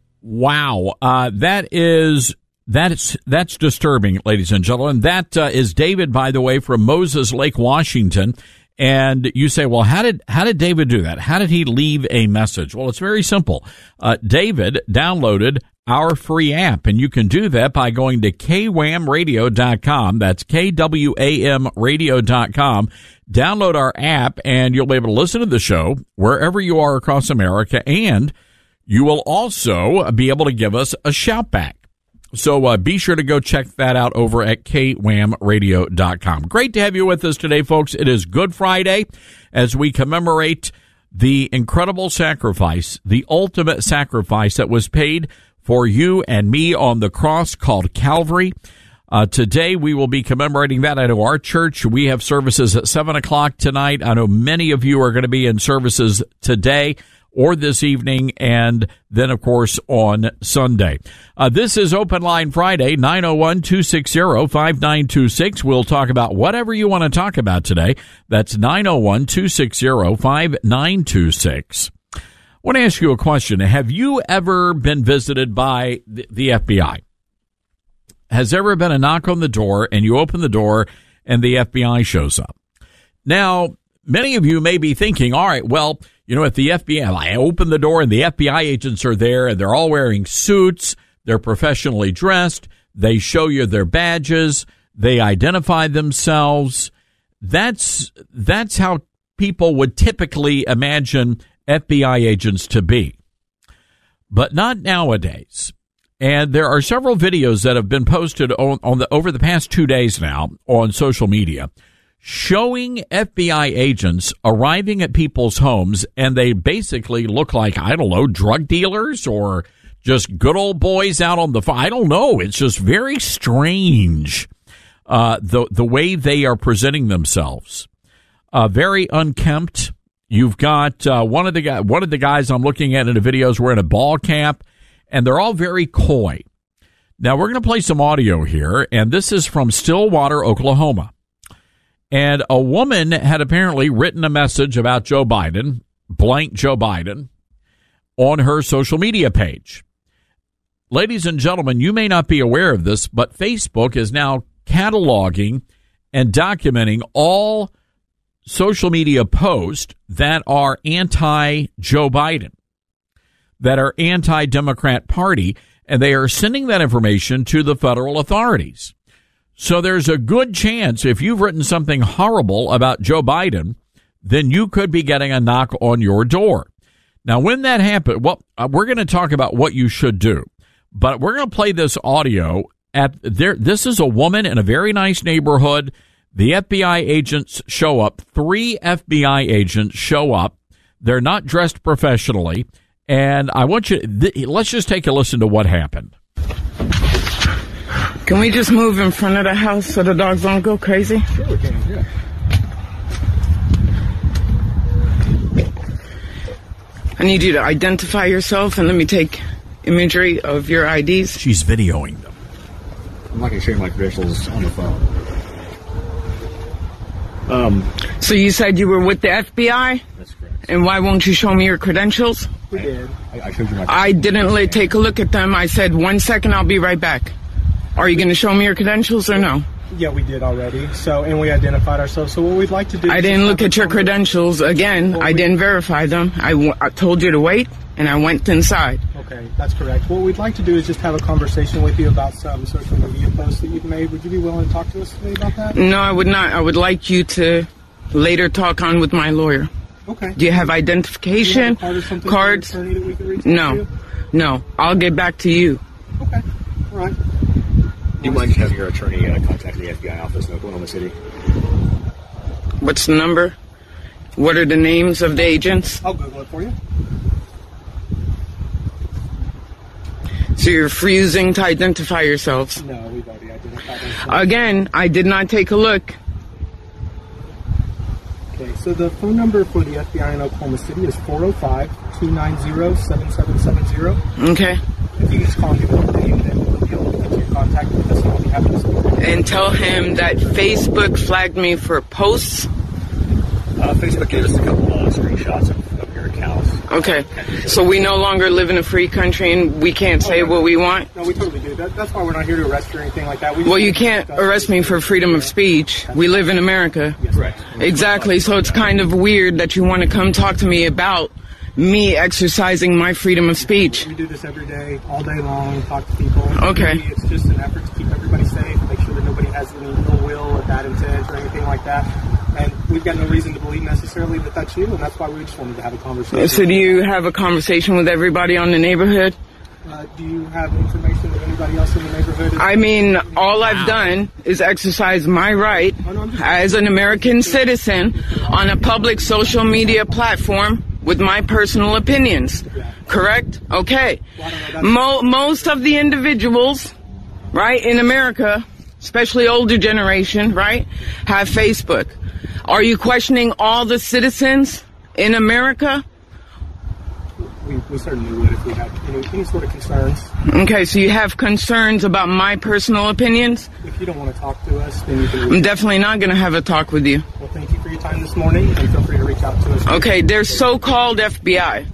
Wow. Uh, that is, that's, that's disturbing, ladies and gentlemen. That uh, is David, by the way, from Moses Lake, Washington. And you say, well, how did, how did David do that? How did he leave a message? Well, it's very simple. Uh, David downloaded our free app, and you can do that by going to K W A M radio dot com. That's K W A M radio dot com. Download our app, and you'll be able to listen to the show wherever you are across America, and you will also be able to give us a shout back. So uh, be sure to go check that out over at K W A M radio dot com. Great to have you with us today, folks. It is Good Friday as we commemorate the incredible sacrifice, the ultimate sacrifice that was paid for you and me on the cross called Calvary. Uh, today we will be commemorating that. I know our church, we have services at seven o'clock tonight. I know many of you are going to be in services today or this evening, and then, of course, on Sunday. Uh, this is Open Line Friday, nine oh one, two six zero, five nine two six. We'll talk about whatever you want to talk about today. That's nine oh one, two six zero, five nine two six. I want to ask you a question. Have you ever been visited by the, the F B I? Has there ever been a knock on the door and you open the door and the F B I shows up? Now, many of you may be thinking, all right, well, you know, if the F B I, I open the door and the F B I agents are there and they're all wearing suits, they're professionally dressed, they show you their badges, they identify themselves. That's, that's how people would typically imagine F B I agents to be, but not nowadays. And there are several videos that have been posted on, on the over the past two days now on social media showing F B I agents arriving at people's homes, and they basically look like, I don't know, drug dealers or just good old boys out on the farm. I don't know. It's just very strange, uh, the the way they are presenting themselves. Uh, very unkempt. You've got uh, one of the guy, one of the guys I'm looking at in the videos wearing a ball cap, and they're all very coy. Now, we're going to play some audio here, and this is from Stillwater, Oklahoma. And a woman had apparently written a message about Joe Biden, blank Joe Biden, on her social media page. Ladies and gentlemen, you may not be aware of this, but Facebook is now cataloging and documenting all social media posts that are anti-Joe Biden, that are anti-Democrat Party, and they are sending that information to the federal authorities. So there's a good chance if you've written something horrible about Joe Biden, then you could be getting a knock on your door. Now, when that happens, well, uh, we're going to talk about what you should do, but we're going to play this audio. At there, this is a woman in a very nice neighborhood. The F B I agents show up. Three F B I agents show up. They're not dressed professionally. And I want you, th- let's just take a listen to what happened. Can we just move in front of the house so the dogs don't go crazy? Sure we can, yeah. I need you to identify yourself and let me take imagery of your I Ds. She's videoing them. I'm not going to share my credentials on the phone. Um, so you said you were with the F B I? That's correct. And why won't you show me your credentials? We did. I, I showed you my I didn't let, take a look at them. I said, one second, I'll be right back. Are you going to show me your credentials or no? Yeah, we did already. So, and we identified ourselves. So what we'd like to do... I didn't look at your credentials. Again, well, I didn't verify them. I, w- I told you to wait, and I went inside. Okay, that's correct. What we'd like to do is just have a conversation with you about some social media posts that you've made. Would you be willing to talk to us today about that? No, I would not. I would like you to later talk on with my lawyer. Okay. Do you have identification? Do you have a card or cards? That we can reach no. to? No. I'll get back to you. Okay. All right. Do you mind just having your attorney uh, contact the F B I office in Oklahoma City? What's the number? What are the names of the agents? I'll Google it for you. So you're refusing to identify yourselves? No, we've already identified them. Again, I did not take a look. Okay, so the phone number for the F B I in Oklahoma City is four oh five, two nine zero, seven seven seven zero. Okay. If you can just call me that name, then we'll be able to get you in contact with us and we'll be happy to speak. And tell him that Facebook flagged me for posts. Uh, Facebook gave us a couple of screenshots of, of your accounts. Okay. So we no longer live in a free country and we can't say oh, no, what we want? No, we totally do. That, that's why we're not here to arrest you or anything like that. We well, you can't arrest me for freedom of speech. We live in America. Yes, right. Exactly. So it's kind of weird that you want to come talk to me about me exercising my freedom of speech. We do this every day, all day long, talk to people. Okay. Maybe it's just an effort to keep everybody safe, make sure that nobody has any ill will or bad intent or anything like that. And we've got no reason to believe necessarily that that's you, and that's why we just wanted to have a conversation. So do you have a conversation with everybody on the neighborhood? Uh, do you have information that anybody else in the neighborhood is... I mean, all I've done is exercise my right as an American citizen on a public social media platform with my personal opinions. Correct? Okay. Mo- most of the individuals, right, in America, especially older generation, right, have Facebook. Are you questioning all the citizens in America? We, we certainly would if we had any, any sort of concerns. Okay, so you have concerns about my personal opinions? If you don't want to talk to us, then you can... I'm definitely not going to have a talk with you. Well, thank you for your time this morning, and feel free to reach out to us. Okay, they're so-called F B I.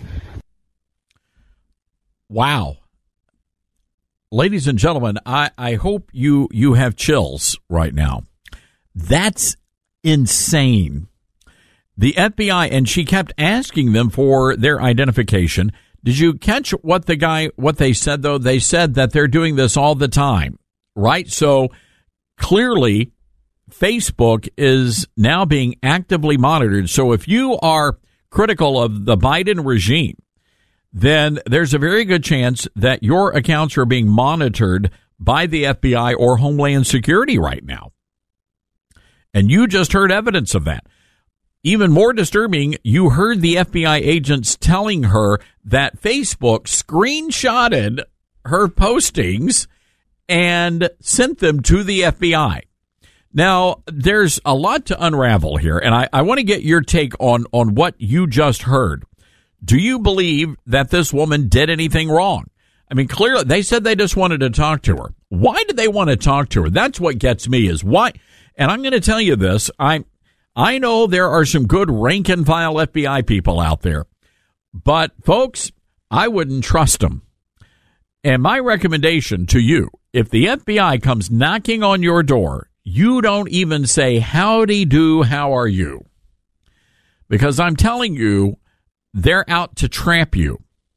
Wow. Ladies and gentlemen, I, I hope you, you have chills right now. That's insane. The F B I, and she kept asking them for their identification. Did you catch what the guy, what they said, though? They said that they're doing this all the time, right? So clearly, Facebook is now being actively monitored. So if you are critical of the Biden regime, then there's a very good chance that your accounts are being monitored by the F B I or Homeland Security right now. And you just heard evidence of that. Even more disturbing, you heard the F B I agents telling her that Facebook screenshotted her postings and sent them to the F B I. Now, there's a lot to unravel here, and I, I want to get your take on, on what you just heard. Do you believe that this woman did anything wrong? I mean, clearly, they said they just wanted to talk to her. Why did they want to talk to her? That's what gets me is why. And I'm going to tell you this. I I know there are some good rank and file F B I people out there. But, folks, I wouldn't trust them. And my recommendation to you, if the F B I comes knocking on your door, you don't even say, howdy do, how are you? Because I'm telling you, they're out to trap you.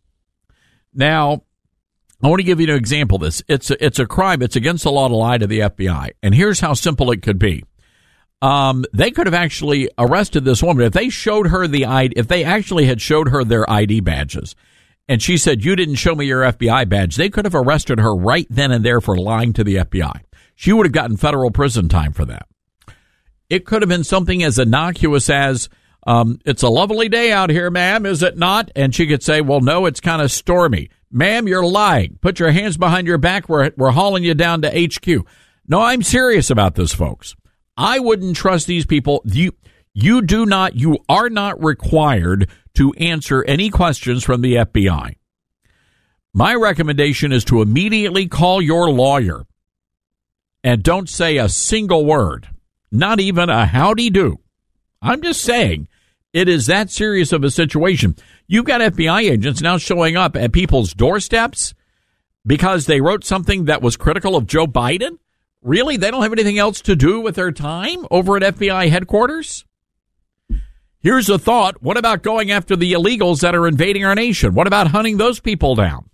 Now, I want to give you an example of this. It's a, it's a crime. It's against the law to lie to the F B I. And here's how simple it could be. Um, they could have actually arrested this woman. If they showed her the I D, if they actually had showed her their I D badges, and she said, you didn't show me your F B I badge, they could have arrested her right then and there for lying to the F B I. She would have gotten federal prison time for that. It could have been something as innocuous as, um, it's a lovely day out here, ma'am, is it not? And she could say, well, no, it's kind of stormy. Ma'am, you're lying. Put your hands behind your back. We're, we're hauling you down to H Q. No, I'm serious about this, folks. I wouldn't trust these people. You, you do not, you are not required to answer any questions from the F B I. My recommendation is to immediately call your lawyer and don't say a single word, not even a howdy do. I'm just saying it is that serious of a situation. You've got F B I agents now showing up at people's doorsteps because they wrote something that was critical of Joe Biden. Really? They don't have anything else to do with their time over at F B I headquarters? Here's a thought. What about going after the illegals that are invading our nation? What about hunting those people down?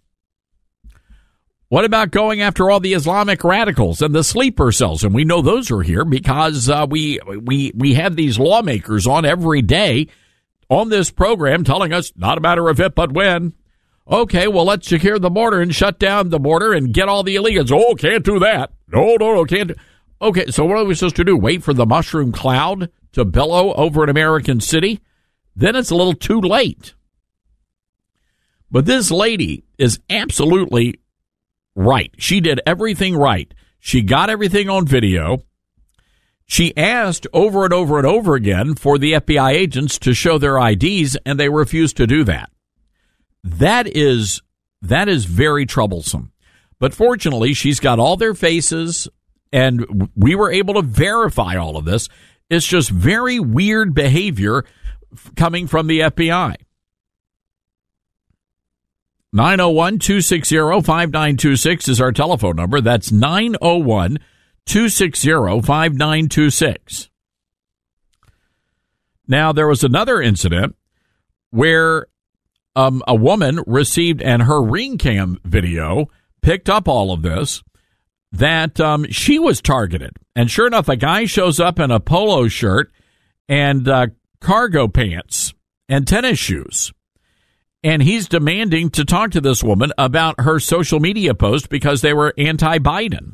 What about going after all the Islamic radicals and the sleeper cells? And we know those are here because uh, we we we have these lawmakers on every day on this program telling us not a matter of if but when. Okay, well, let's secure the border and shut down the border and get all the illegals. Oh, can't do that. No, no, no, can't do. Okay, so what are we supposed to do? Wait for the mushroom cloud to billow over an American city? Then it's a little too late. But this lady is absolutely right. She did everything right. She got everything on video. She asked over and over and over again for the F B I agents to show their I Ds, and they refused to do that. That is that is very troublesome. But fortunately, she's got all their faces, and we were able to verify all of this. It's just very weird behavior coming from the F B I. nine oh one, two six zero, five nine two six is our telephone number. That's nine oh one, two six zero, five nine two six. Now, there was another incident where um, a woman received, and her ring cam video picked up all of this, that um, she was targeted. And sure enough, a guy shows up in a polo shirt and uh, cargo pants and tennis shoes. And he's demanding to talk to this woman about her social media post because they were anti-Biden.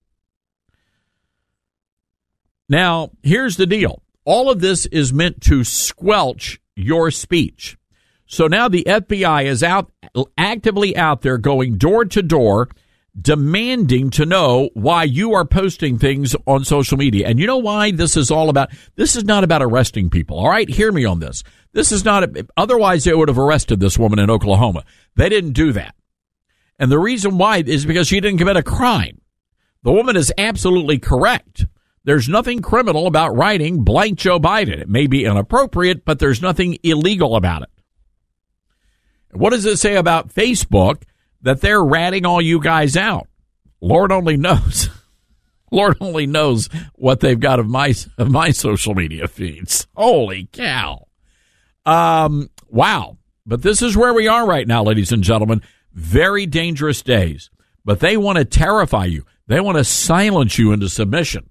Now, here's the deal. All of this is meant to squelch your speech. So now the F B I is out, actively out there going door to door, demanding to know why you are posting things on social media. And you know why this is all about? This is not about arresting people. All right, hear me on this. This is not, a, otherwise they would have arrested this woman in Oklahoma. They didn't do that. And the reason why is because she didn't commit a crime. The woman is absolutely correct. There's nothing criminal about writing blank Joe Biden. It may be inappropriate, but there's nothing illegal about it. What does it say about Facebook that they're ratting all you guys out? Lord only knows. Lord only knows what they've got of my of my social media feeds. Holy cow. Um, wow. But this is where we are right now, ladies and gentlemen. Very dangerous days. But they want to terrify you. They want to silence you into submission.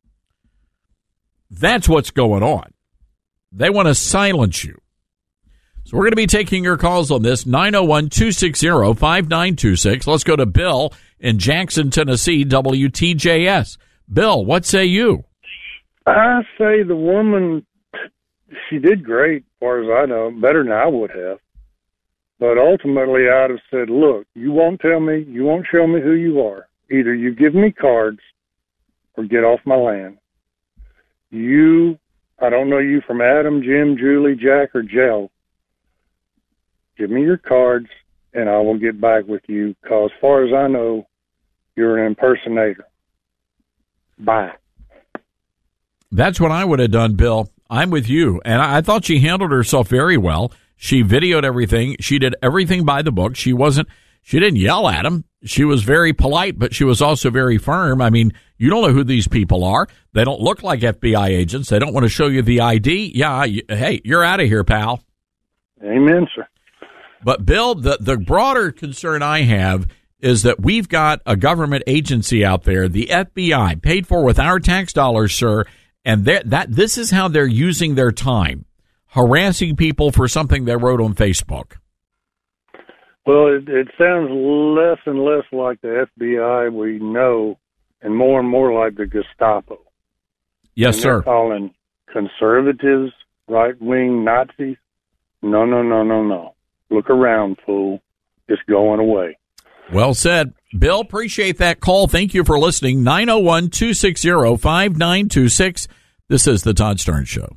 That's what's going on. They want to silence you. So we're going to be taking your calls on this, nine oh one, two six zero, five nine two six. Let's go to Bill in Jackson, Tennessee, W T J S. Bill, what say you? I say the woman, she did great, as far as I know, better than I would have. But ultimately, I'd have said, look, you won't tell me, you won't show me who you are. Either you give me cards or get off my land. You, I don't know you from Adam, Jim, Julie, Jack, or Jell. Give me your cards and I will get back with you, because as far as I know, you're an impersonator. Bye. That's what I would have done, Bill. I'm with you. And I, I thought she handled herself very well. She videoed everything. She did everything by the book. She wasn't, she didn't yell at him. She was very polite, but she was also very firm. I mean, you don't know who these people are. They don't look like F B I agents. They don't want to show you the I D. Yeah, you, hey, you're out of here, pal. Amen, sir. But, Bill, the, the broader concern I have is that we've got a government agency out there, the F B I, paid for with our tax dollars, sir, and that this is how they're using their time, harassing people for something they wrote on Facebook. Well, it, it sounds less and less like the F B I we know, and more and more like the Gestapo. Yes, and sir. They're calling conservatives right-wing Nazis. No, no, no, no, no. Look around, fool. It's going away. Well said. Bill, appreciate that call. Thank you for listening. nine oh one, two six zero, five nine two six. This is the Todd Starnes Show.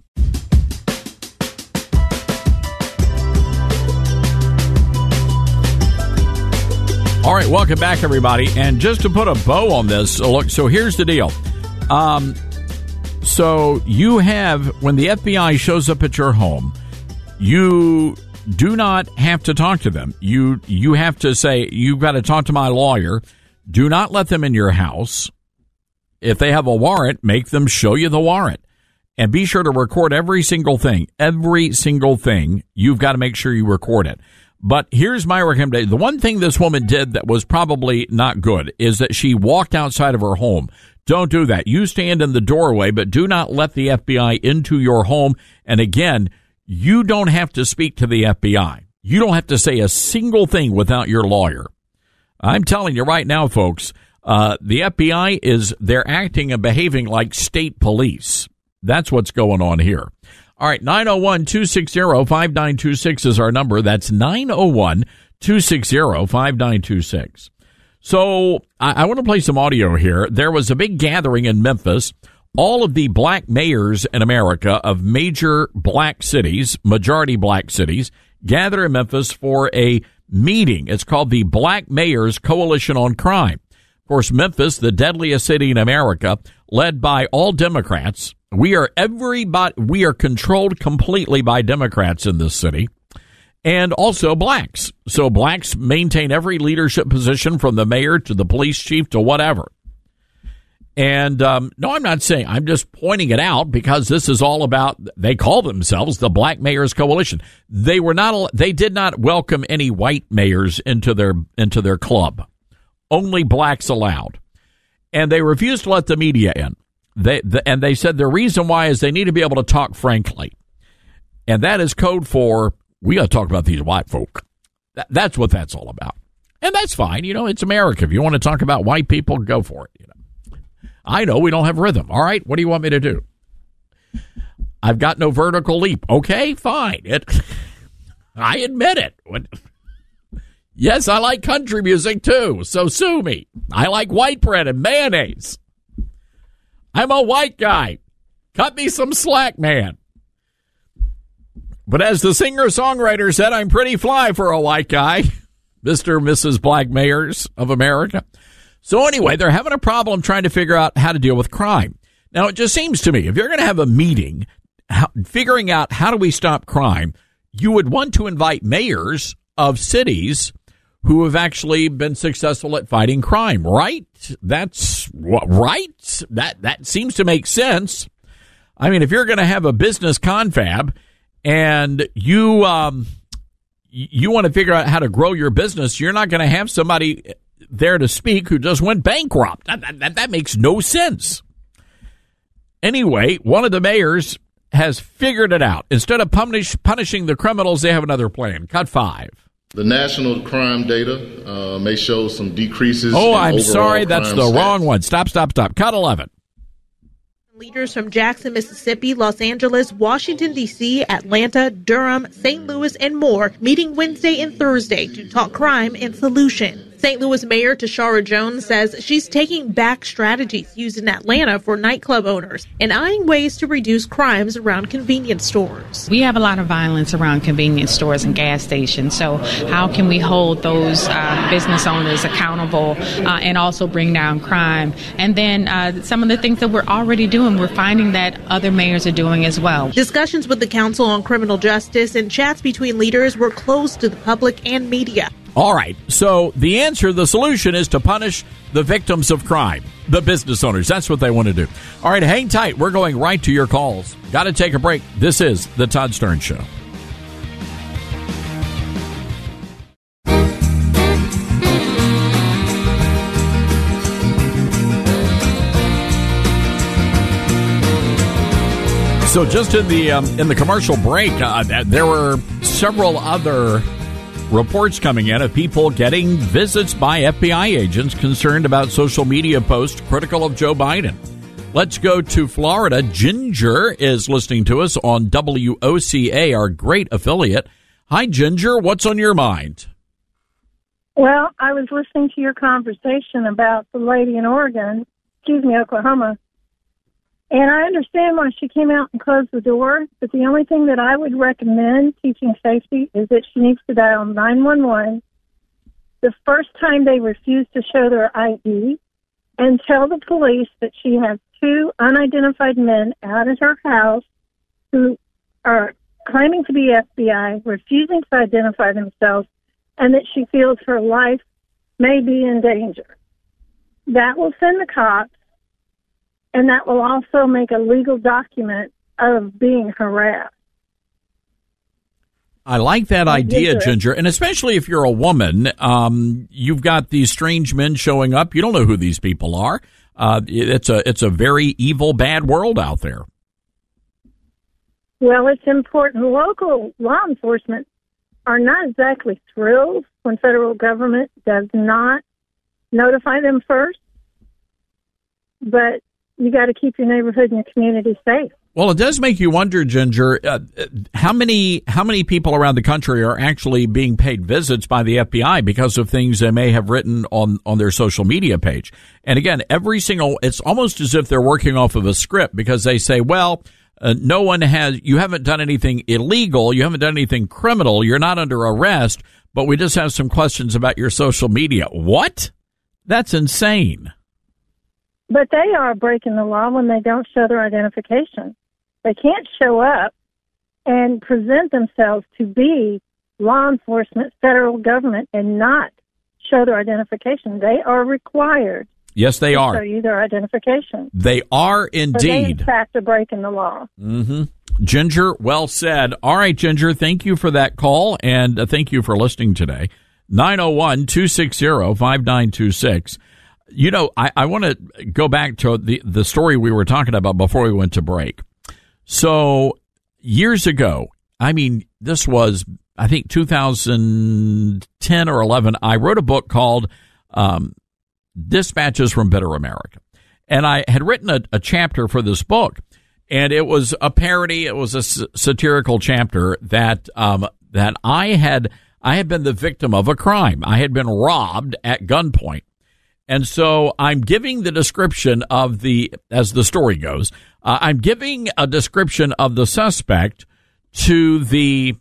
All right, welcome back, everybody. And just to put a bow on this, look, so here's the deal. Um, so you have, when the F B I shows up at your home, you do not have to talk to them. You you have to say, you've got to talk to my lawyer. Do not let them in your house. If they have a warrant, make them show you the warrant. And be sure to record every single thing. Every single thing, you've got to make sure you record it. But here's my recommendation. The one thing this woman did that was probably not good is that she walked outside of her home. Don't do that. You stand in the doorway, but do not let the F B I into your home. And again, you don't have to speak to the F B I. You don't have to say a single thing without your lawyer. I'm telling you right now, folks, uh, the F B I is, they're acting and behaving like state police. That's what's going on here. All right, nine oh one, two six zero, five nine two six is our number. That's nine oh one, two six zero, five nine two six. So I, I want to play some audio here. There was a big gathering in Memphis. All of the black mayors in America of major black cities, majority black cities, gather in Memphis for a meeting. It's called the Black Mayors Coalition on Crime. Of course, Memphis, the deadliest city in America, led by all Democrats. We are everybody, we are controlled completely by Democrats in this city, and also blacks. So blacks maintain every leadership position from the mayor to the police chief to whatever. And um, no, I'm not saying, I'm just pointing it out because this is all about, they call themselves the Black Mayors Coalition. They were not, they did not welcome any white mayors into their, into their club. Only blacks allowed. And they refused to let the media in. They, the, and they said the reason why is they need to be able to talk frankly. And that is code for, we got to talk about these white folk. That, that's what that's all about. And that's fine. You know, it's America. If you want to talk about white people, go for it. You know. I know we don't have rhythm. All right, what do you want me to do? I've got no vertical leap. Okay, fine. It, I admit it. What, yes, I like country music too, so sue me. I like white bread and mayonnaise. I'm a white guy. Cut me some slack, man. But as the singer-songwriter said, I'm pretty fly for a white guy, Mister and Missus Black Mayors of America. So anyway, they're having a problem trying to figure out how to deal with crime. Now, it just seems to me, if you're going to have a meeting how, figuring out how do we stop crime, you would want to invite mayors of cities who have actually been successful at fighting crime, right? That's right. That that seems to make sense. I mean, if you're going to have a business confab and you um, you want to figure out how to grow your business, you're not going to have somebody there to speak who just went bankrupt. That, that, that makes no sense. Anyway, one of the mayors has figured it out. Instead of punish, punishing the criminals, they have another plan. Cut five. The national crime data uh, may show some decreases. Oh, in I'm sorry. That's the stats. wrong one. Stop, stop, stop. Cut eleven. Leaders from Jackson, Mississippi, Los Angeles, Washington, D C, Atlanta, Durham, Saint Louis, and more meeting Wednesday and Thursday to talk crime and solutions. Saint Louis Mayor Tashara Jones says she's taking back strategies used in Atlanta for nightclub owners and eyeing ways to reduce crimes around convenience stores. We have a lot of violence around convenience stores and gas stations, so how can we hold those uh, business owners accountable uh, and also bring down crime? And then uh, some of the things that we're already doing, we're finding that other mayors are doing as well. Discussions with the Council on Criminal Justice and chats between leaders were closed to the public and media. All right, so the answer, the solution is to punish the victims of crime, the business owners. That's what they want to do. All right, hang tight. We're going right to your calls. Got to take a break. This is The Todd Stern Show. So just in the um, in the commercial break, uh, there were several other reports coming in of people getting visits by F B I agents concerned about social media posts critical of Joe Biden. Let's go to Florida. Ginger is listening to us on W O C A, our great affiliate. Hi, Ginger. What's on your mind? Well, I was listening to your conversation about the lady in Oregon, excuse me, Oklahoma, and I understand why she came out and closed the door, but the only thing that I would recommend teaching safety is that she needs to dial nine one one the first time they refuse to show their I D and tell the police that she has two unidentified men out at her house who are claiming to be F B I, refusing to identify themselves, and that she feels her life may be in danger. That will send the cops, and that will also make a legal document of being harassed. I like that idea, Ginger, and especially if you're a woman, um, you've got these strange men showing up. You don't know who these people are. Uh, it's a it's a very evil, bad world out there. Well, it's important. Local law enforcement are not exactly thrilled when federal government does not notify them first, but you got to keep your neighborhood and your community safe. Well, it does make you wonder, Ginger, uh, how many how many people around the country are actually being paid visits by the F B I because of things they may have written on, on their social media page. And again, every single, it's almost as if they're working off of a script because they say, well, uh, no one has, you haven't done anything illegal, you haven't done anything criminal, you're not under arrest, but we just have some questions about your social media. What? That's insane. But they are breaking the law when they don't show their identification. They can't show up and present themselves to be law enforcement, federal government, and not show their identification. They are required. Yes, they to are. show you their identification. They are indeed. So they, in fact, are breaking the law. Mm-hmm. Ginger, well said. All right, Ginger, thank you for that call, and uh, thank you for listening today. nine oh one, two six zero, five nine two six. You know, I, I want to go back to the, the story we were talking about before we went to break. So years ago, I mean, this was, I think, two thousand ten or eleven, I wrote a book called um, Dispatches from Bitter America. And I had written a, a chapter for this book, and it was a parody. It was a s- satirical chapter that um, that I had I had been the victim of a crime. I had been robbed at gunpoint. And so I'm giving the description of the, as the story goes, uh, I'm giving a description of the suspect to the,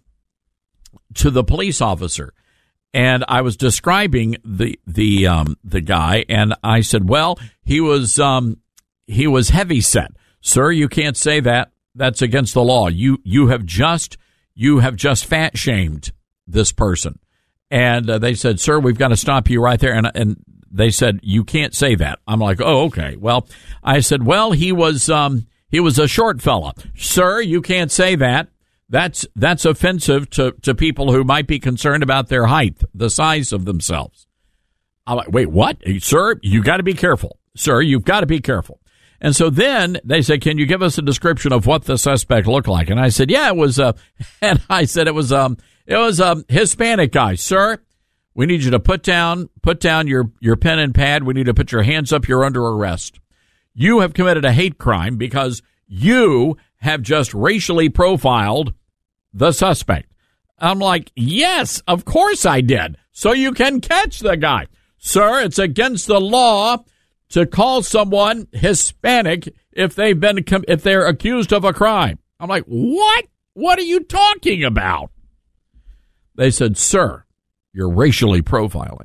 to the police officer. And I was describing the, the, um, the guy, and I said, well, he was, um, he was heavyset. Sir, you can't say that. That's against the law. You, you have just, you have just fat shamed this person. And uh, they said, sir, we've got to stop you right there. And, and, they said, you can't say that. I'm like, oh, okay. Well, I said, well, he was um, he was a short fella. Sir, you can't say that. That's that's offensive to, to people who might be concerned about their height, the size of themselves. I'm like, wait, what? Sir, you got to be careful. Sir, you've got to be careful. And so then they said, can you give us a description of what the suspect looked like? And I said, yeah, it was, uh, and I said it was, um, it was a Hispanic guy. Sir, we need you to put down put down your, your pen and pad. We need to put your hands up. You're under arrest. You have committed a hate crime because you have just racially profiled the suspect. I'm like, yes, of course I did. So you can catch the guy. Sir, it's against the law to call someone Hispanic if they've been if they're accused of a crime. I'm like, what? What are you talking about? They said, sir, you're racially profiling.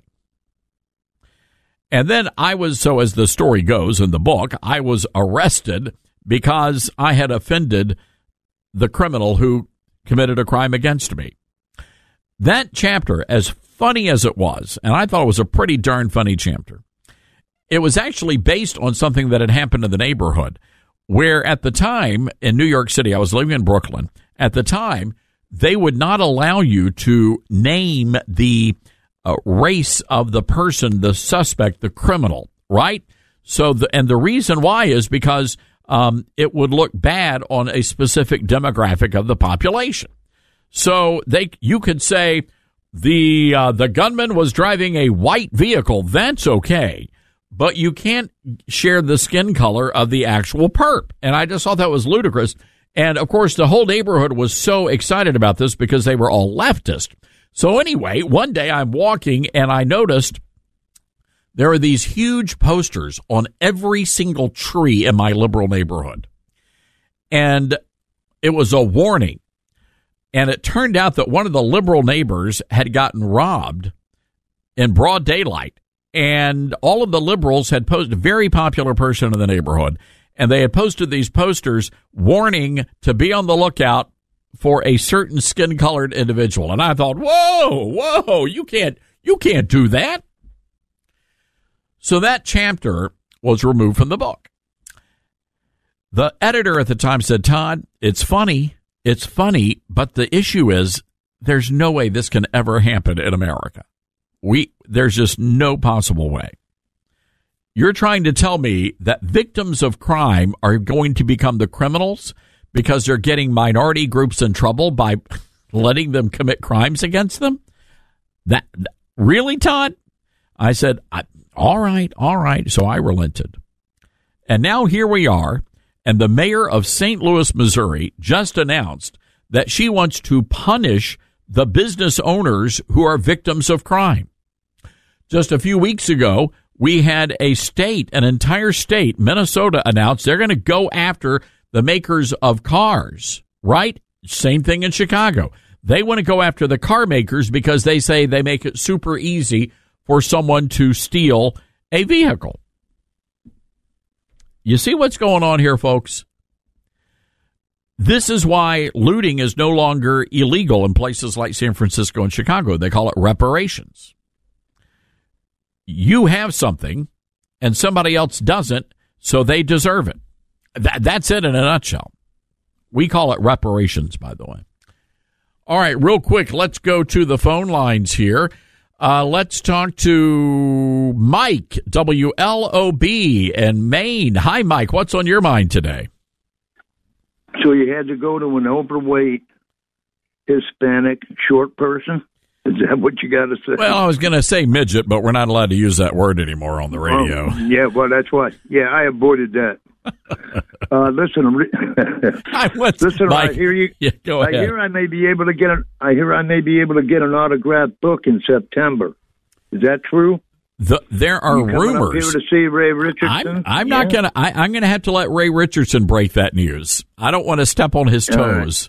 And then I was, so as the story goes in the book, I was arrested because I had offended the criminal who committed a crime against me. That chapter, as funny as it was, and I thought it was a pretty darn funny chapter, it was actually based on something that had happened in the neighborhood, where at the time in New York City, I was living in Brooklyn, at the time, they would not allow you to name the uh, race of the person, the suspect, the criminal, right? So, the, and the reason why is because um, it would look bad on a specific demographic of the population. So they, you could say the uh, the gunman was driving a white vehicle. That's okay, but you can't share the skin color of the actual perp. And I just thought that was ludicrous. And of course, the whole neighborhood was so excited about this because they were all leftist. So anyway, one day I'm walking and I noticed there are these huge posters on every single tree in my liberal neighborhood. And it was a warning. And it turned out that one of the liberal neighbors had gotten robbed in broad daylight. And all of the liberals had posted, a very popular person in the neighborhood, and they had posted these posters warning to be on the lookout for a certain skin-colored individual. And I thought, whoa, whoa, you can't, you can't do that. So that chapter was removed from the book. The editor at the time said, Todd, it's funny, it's funny, but the issue is there's no way this can ever happen in America. We, there's just no possible way. You're trying to tell me that victims of crime are going to become the criminals because they're getting minority groups in trouble by letting them commit crimes against them? That really, Todd? I said, I, all right, all right. So I relented. And now here we are, and the mayor of Saint Louis, Missouri, just announced that she wants to punish the business owners who are victims of crime. Just a few weeks ago, we had a state, an entire state, Minnesota, announced they're going to go after the makers of cars, right? Same thing in Chicago. They want to go after the car makers because they say they make it super easy for someone to steal a vehicle. You see what's going on here, folks? This is why looting is no longer illegal in places like San Francisco and Chicago. They call it reparations. You have something and somebody else doesn't, so they deserve it. That, that's it in a nutshell. We call it reparations, by the way. All right, real quick, let's go to the phone lines here. Uh, let's talk to Mike, W L O B in Maine. Hi, Mike. What's on your mind today? So you had to go to an overweight Hispanic short person? Is that what you got to say? Well, I was going to say midget, but we're not allowed to use that word anymore on the radio. Oh, yeah, well, that's why. Yeah, I avoided that. uh, listen, I was, listen. Mike, I hear you. Yeah, go I ahead. hear I may be able to get. A, I hear I may be able to get an autographed book in September. Is that true? The, there are you coming rumors. Up here to see Ray Richardson. I'm, I'm yeah. not gonna. I, I'm gonna have to let Ray Richardson break that news. I don't want to step on his toes.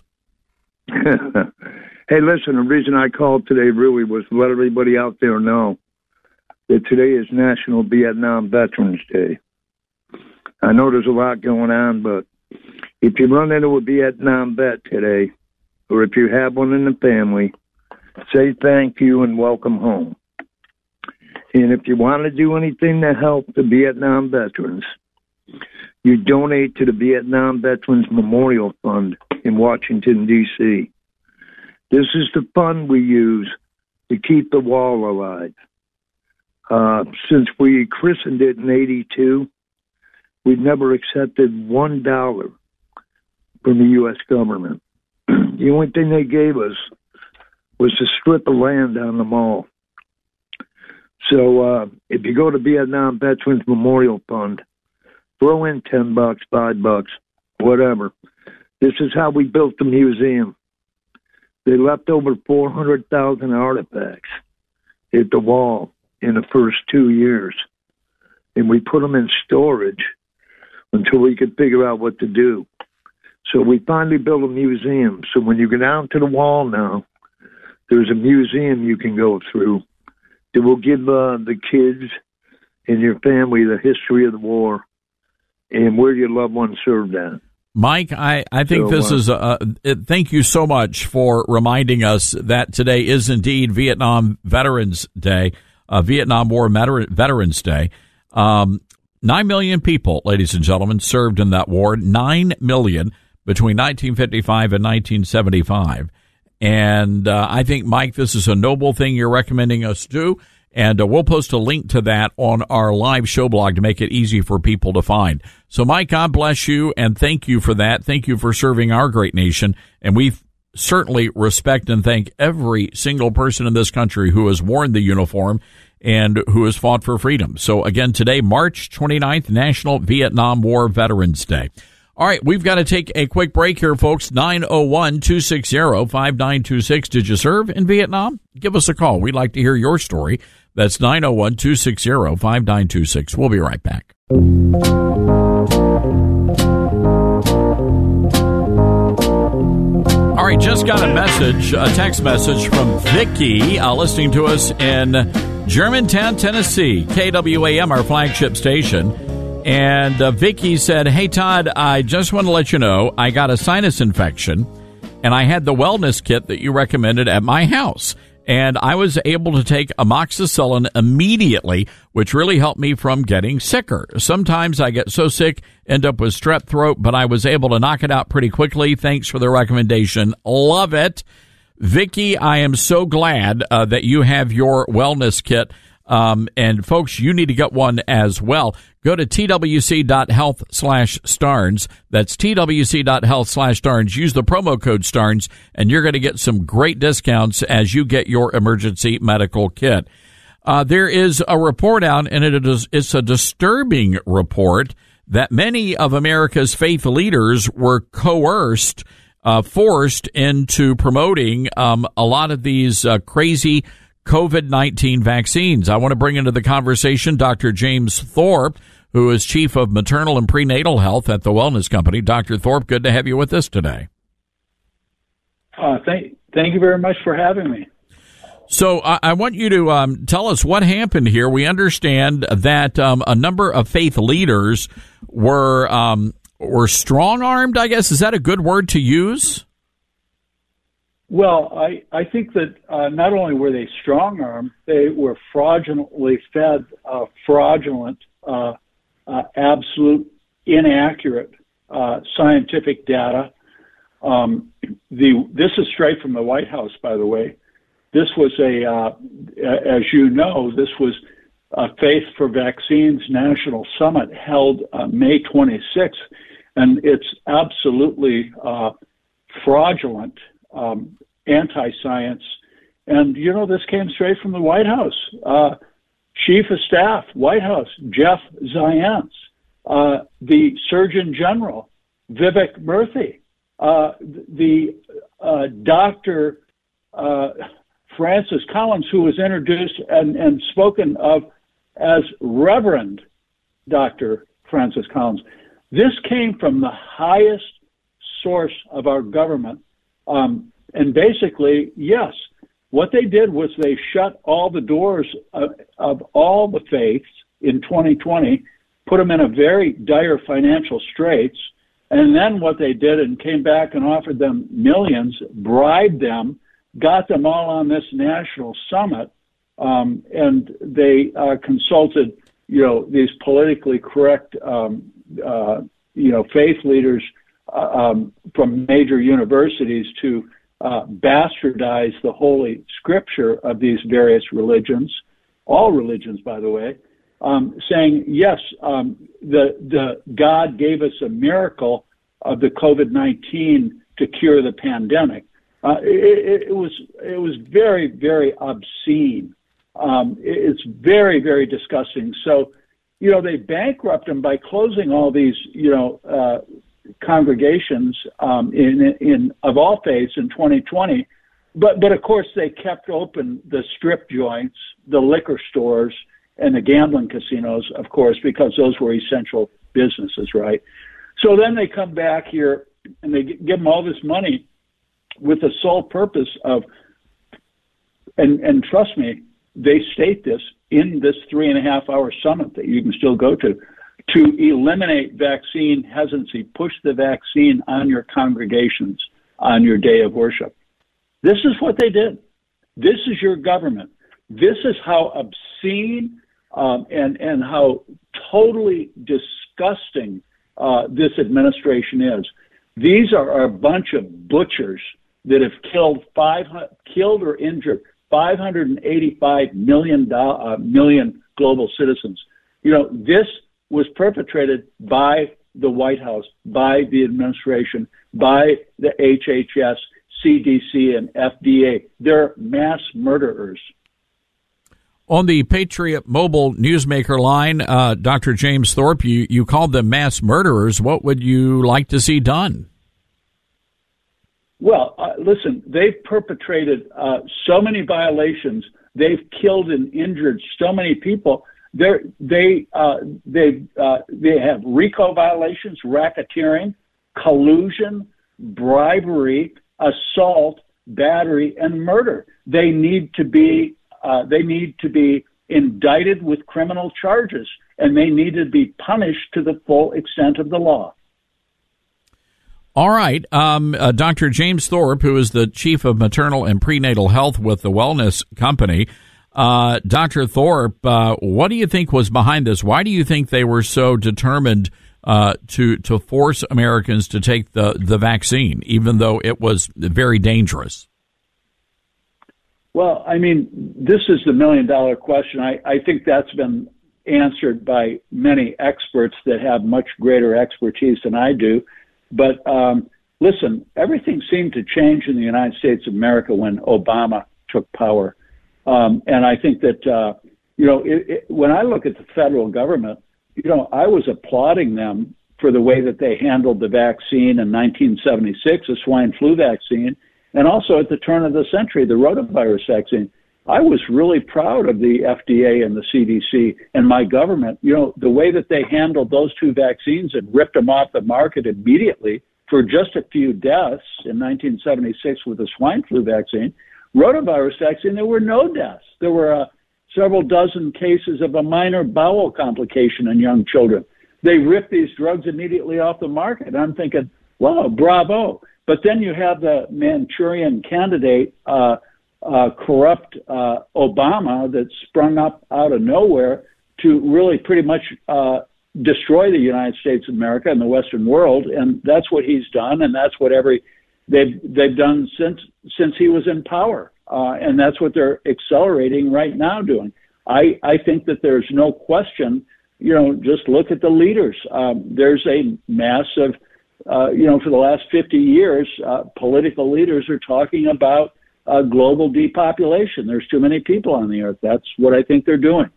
Hey, listen. The reason I called today really was to let everybody out there know that today is National Vietnam Veterans Day. I know there's a lot going on, but if you run into a Vietnam vet today, or if you have one in the family, say thank you and welcome home. And if you want to do anything to help the Vietnam veterans, you donate to the Vietnam Veterans Memorial Fund in Washington, D C This is the fund we use to keep the wall alive. Uh, since we christened it in eighty-two, we've never accepted one dollar from the U S government. The only thing they gave us was a strip of land on the mall. So uh, if you go to Vietnam Veterans Memorial Fund, throw in ten bucks, five bucks, whatever. This is how we built the museum. They left over four hundred thousand artifacts at the wall. in the first two years. And we put them in storage until we could figure out what to do. So we finally built a museum. So when you go down to the wall now, there's a museum you can go through that will give uh, the kids and your family the history of the war and where your loved ones served at. Mike, I, I think so, this uh, is a, a, thank you so much for reminding us that today is indeed Vietnam Veterans Day, uh, Vietnam War Veterans Day. Um, nine million people, ladies and gentlemen, served in that war. Nine million between nineteen fifty-five and nineteen seventy-five. And uh, I think, Mike, this is a noble thing you're recommending us do. And uh, we'll post a link to that on our live show blog to make it easy for people to find. So, Mike, God bless you, and thank you for that. Thank you for serving our great nation. And we certainly respect and thank every single person in this country who has worn the uniform and who has fought for freedom. So, again, today, March twenty-ninth, National Vietnam War Veterans Day. All right, we've got to take a quick break here, folks. nine oh one, two six zero, five nine two six. Did you serve in Vietnam? Give us a call. We'd like to hear your story. That's nine oh one, two six zero, five nine two six. We'll be right back. All right, just got a message, a text message from Vicky, uh, listening to us in Germantown, Tennessee, K W A M, our flagship station. And uh, Vicky said, hey, Todd, I just want to let you know I got a sinus infection, and I had the wellness kit that you recommended at my house. And I was able to take amoxicillin immediately, which really helped me from getting sicker. Sometimes I get so sick, end up with strep throat, but I was able to knock it out pretty quickly. Thanks for the recommendation. Love it. Vicky, I am so glad uh, that you have your wellness kit. Um, and folks, you need to get one as well. Go to twc.health slash Starnes. That's twc.health slash Starnes. Use the promo code Starnes, and you're going to get some great discounts as you get your emergency medical kit. Uh, there is a report out, and it is, it's a disturbing report that many of America's faith leaders were coerced, uh, forced into promoting um, a lot of these uh, crazy COVID nineteen vaccines. I want to bring into the conversation Doctor James Thorpe, who is Chief of Maternal and Prenatal Health at the Wellness Company. Doctor Thorpe, good to have you with us today. Uh, thank, thank you very much for having me. So I, I want you to um, tell us what happened here. We understand that um, a number of faith leaders were um, were strong-armed, I guess. Is that a good word to use? Well, I, I think that uh, not only were they strong-armed, they were fraudulently fed uh, fraudulent, uh, uh, absolute, inaccurate uh, scientific data. Um, the this is straight from the White House, by the way. This was a, uh, as you know, this was a Faith for Vaccines National Summit held uh, May twenty-sixth, and it's absolutely uh, fraudulent. Um, anti-science. And, you know, this came straight from the White House. Uh, Chief of Staff, White House, Jeff Zients, uh, the Surgeon General, Vivek Murthy, uh, the uh, Doctor uh, Francis Collins, who was introduced and, and spoken of as Reverend Doctor Francis Collins. This came from the highest source of our government. Um, and basically, yes, what they did was they shut all the doors of, of all the faiths in twenty twenty, put them in a very dire financial straits, and then what they did and came back and offered them millions, bribed them, got them all on this national summit, um, and they uh, consulted, you know, these politically correct, um, uh, you know, faith leaders uh, um, from major universities to uh, bastardize the holy scripture of these various religions, all religions, by the way, um, saying, yes, um, the, the God gave us a miracle of the COVID nineteen to cure the pandemic. Uh, it, it was it was very, very obscene. Um, it's very, very disgusting. So, you know, they bankrupt them by closing all these, you know, uh, congregations um, in in of all faiths in twenty twenty. but but of course they kept open the strip joints, the liquor stores, and the gambling casinos, of course, because those were essential businesses, right? So then they come back here and they give them all this money with the sole purpose of, and, and trust me, they state this in this three and a half hour summit that you can still go to, to eliminate vaccine hesitancy, push the vaccine on your congregations on your day of worship. This is what they did. This is your government. This is how obscene um, and, and how totally disgusting uh, this administration is. These are a bunch of butchers that have killed five, killed or injured five hundred eighty-five million, uh, million global citizens. You know, this was perpetrated by the White House, by the administration, by the H H S, C D C, and F D A. They're mass murderers. On the Patriot Mobile Newsmaker line, uh, Doctor James Thorpe, you, you called them mass murderers. What would you like to see done? Well, uh, listen, they've perpetrated uh, so many violations. They've killed and injured so many people. They're, they uh, they uh, they have RICO violations, racketeering, collusion, bribery, assault, battery, and murder. They need to be uh, they need to be indicted with criminal charges, and they need to be punished to the full extent of the law. All right. Um, uh, Doctor James Thorpe, who is the chief of maternal and prenatal health with the Wellness Company. Uh, Doctor Thorpe, uh, what do you think was behind this? Why do you think they were so determined uh, to to force Americans to take the, the vaccine, even though it was very dangerous? Well, I mean, this is the million-dollar question. I, I think that's been answered by many experts that have much greater expertise than I do. But um, listen, everything seemed to change in the United States of America when Obama took power. Um, and I think that, uh, you know, it, it, when I look at the federal government, you know, I was applauding them for the way that they handled the vaccine in nineteen seventy-six, the swine flu vaccine, and also at the turn of the century, the rotavirus vaccine. I was really proud of the F D A and the C D C and my government. You know, the way that they handled those two vaccines and ripped them off the market immediately for just a few deaths in nineteen seventy-six with the swine flu vaccine. Rotavirus vaccine, there were no deaths. There were uh, several dozen cases of a minor bowel complication in young children. They ripped these drugs immediately off the market. I'm thinking, wow, bravo. But then you have the Manchurian candidate, uh, Uh, corrupt uh, Obama that sprung up out of nowhere to really pretty much uh, destroy the United States of America and the Western world, and that's what he's done, and that's what every they've they've done since since he was in power, uh, and that's what they're accelerating right now doing. I I think that there's no question. You know, just look at the leaders. Um, there's a massive, uh, you know, for the last fifty years, uh, political leaders are talking about Uh, global depopulation. There's too many people on the earth. That's what I think they're doing.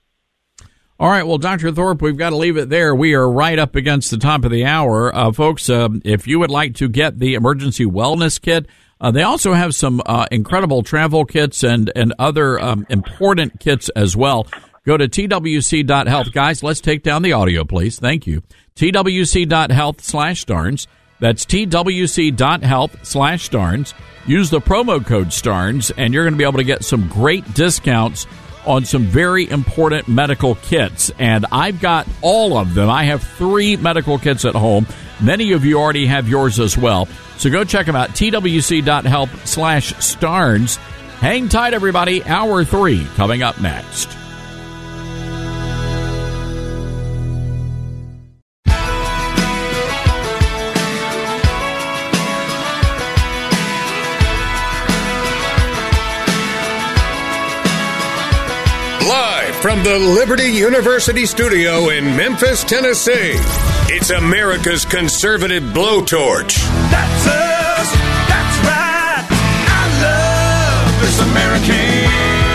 All right. Well, Doctor Thorpe, we've got to leave it there. We are right up against the top of the hour. Uh, folks, uh, if you would like to get the emergency wellness kit, uh, they also have some uh, incredible travel kits and, and other um, important kits as well. Go to T W C dot health. Guys, let's take down the audio, please. Thank you. T W C dot health slash Starnes. That's T W C dot health slash Starnes. Use the promo code Starnes, and you're going to be able to get some great discounts on some very important medical kits. And I've got all of them. I have three medical kits at home. Many of you already have yours as well. So go check them out, T W C dot health slash Starnes. Hang tight, everybody. Hour three coming up next. From the Liberty University studio in Memphis, Tennessee, it's America's conservative blowtorch. That's us. That's right. I love this American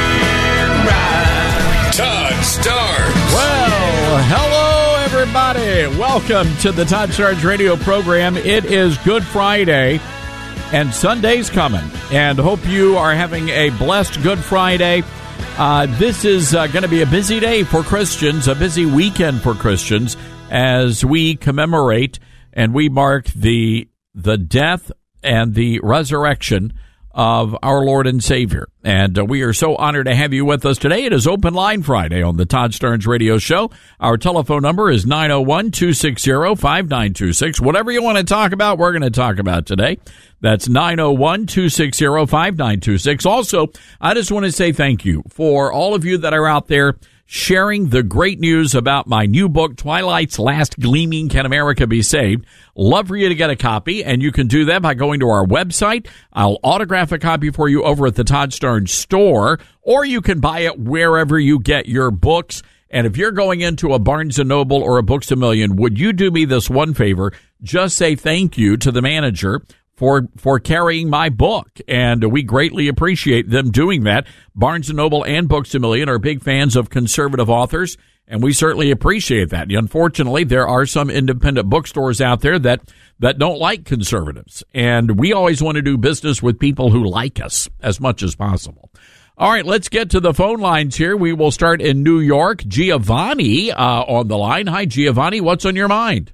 ride. Todd Starnes. Well, hello, everybody. Welcome to the Todd Starnes radio program. It is Good Friday. and Sunday's coming. And hope you are having a blessed Good Friday. Uh, this is uh, going to be a busy day for Christians, a busy weekend for Christians, as we commemorate and we mark the the death and the resurrection of our Lord and Savior. And uh, we are so honored to have you with us today. It is Open Line Friday on the Todd Stearns Radio Show. Our telephone number is nine oh one, two six zero, five nine two six. Whatever you want to talk about, we're going to talk about today. That's nine oh one, two six zero, five nine two six. Also, I just want to say thank you for all of you that are out there sharing the great news about my new book, Twilight's Last Gleaming, Can America Be Saved? Love for you to get a copy, and you can do that by going to our website. I'll autograph a copy for you over at the Todd Stearns store, or you can buy it wherever you get your books. And if you're going into a Barnes and Noble or a Books A Million, would you do me this one favor? Just say thank you to the manager for for carrying my book, and we greatly appreciate them doing that. Barnes and Noble and Books A Million are big fans of conservative authors, and we certainly appreciate that. Unfortunately, there are some independent bookstores out there that that don't like conservatives, and we always want to do business with people who like us as much as possible. All right, let's get to the phone lines here. We will start in New York. Giovanni uh, on the line. Hi, Giovanni. What's on your mind?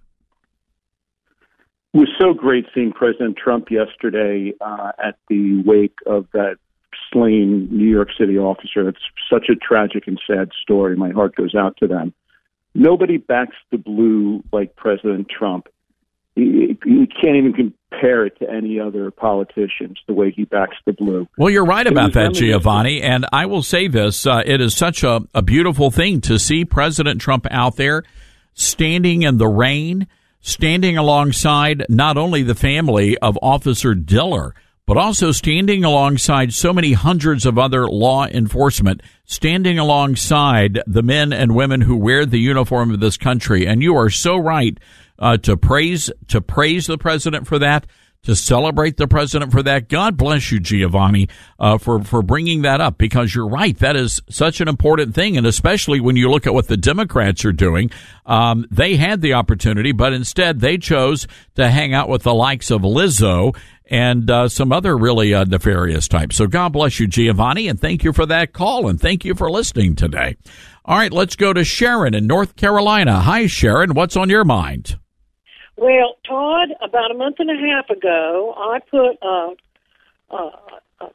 It was so great seeing President Trump yesterday uh, at the wake of that slain New York City officer. It's such a tragic and sad story. My heart goes out to them. Nobody backs the blue like President Trump. You can't even compare it to any other politicians, the way he backs the blue. Well, you're right about that, Giovanni, and I will say this. Uh, it is such a, a beautiful thing to see President Trump out there standing in the rain, standing alongside not only the family of Officer Diller, but also standing alongside so many hundreds of other law enforcement, standing alongside the men and women who wear the uniform of this country. And you are so right uh, to praise to praise the president for that, to celebrate the president for that. God bless you, Giovanni, uh, for, for bringing that up, because you're right. That is such an important thing. And especially when you look at what the Democrats are doing, um, they had the opportunity, but instead they chose to hang out with the likes of Lizzo and uh, some other really uh, nefarious types. So God bless you, Giovanni, and thank you for that call, and thank you for listening today. All right, let's go to Sharon in North Carolina. Hi, Sharon. What's on your mind? Well, Todd, about a month and a half ago, I put uh, uh, uh,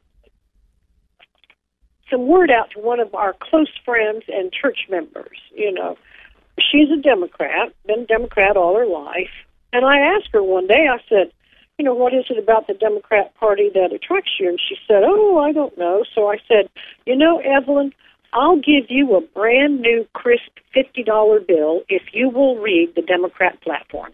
some word out to one of our close friends and church members. You know, she's a Democrat, been a Democrat all her life. And I asked her one day, I said, you know, what is it about the Democrat Party that attracts you? And she said, oh, I don't know. So I said, you know, Evelyn, I'll give you a brand new, crisp fifty dollar bill if you will read the Democrat platform.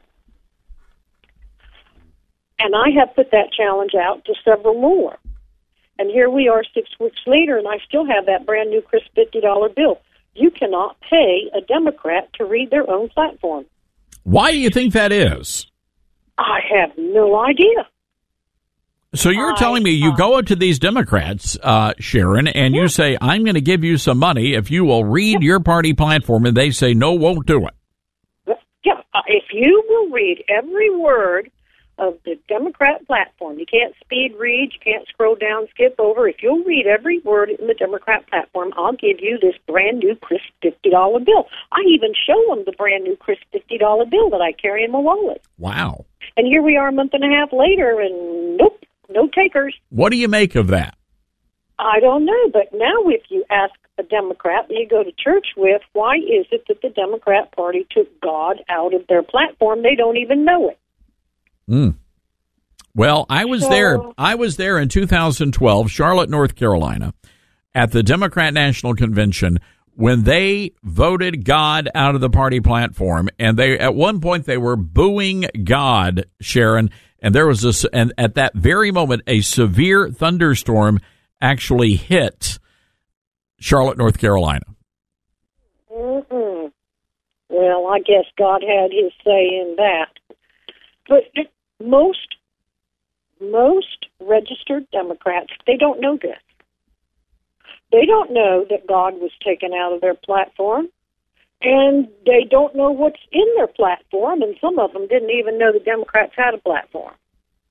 And I have put that challenge out to several more. And here we are six weeks later, and I still have that brand new crisp fifty dollar bill. You cannot pay a Democrat to read their own platform. Why do you think that is? I have no idea. So you're I, telling me you uh, go to these Democrats, uh, Sharon, and yeah. you say, I'm going to give you some money if you will read yeah. your party platform, and they say, no, won't do it. Yeah, uh, if you will read every word of the Democrat platform. You can't speed read, you can't scroll down, skip over. If you'll read every word in the Democrat platform, I'll give you this brand new crisp fifty dollar bill. I even show them the brand new crisp fifty dollar bill that I carry in my wallet. Wow. And here we are a month and a half later, and nope, no takers. What do you make of that? I don't know, but now if you ask a Democrat that you go to church with, why is it that the Democrat Party took God out of their platform? They don't even know it. Mm. Well, I was so, there. I was there in two thousand twelve, Charlotte, North Carolina, at the Democrat National Convention when they voted God out of the party platform, and they at one point they were booing God, Sharon, and there was this, and at that very moment, a severe thunderstorm actually hit Charlotte, North Carolina. Mm-mm. Well, I guess God had his say in that, but. It, Most, most registered Democrats, they don't know this. They don't know that God was taken out of their platform, and they don't know what's in their platform, and some of them didn't even know the Democrats had a platform.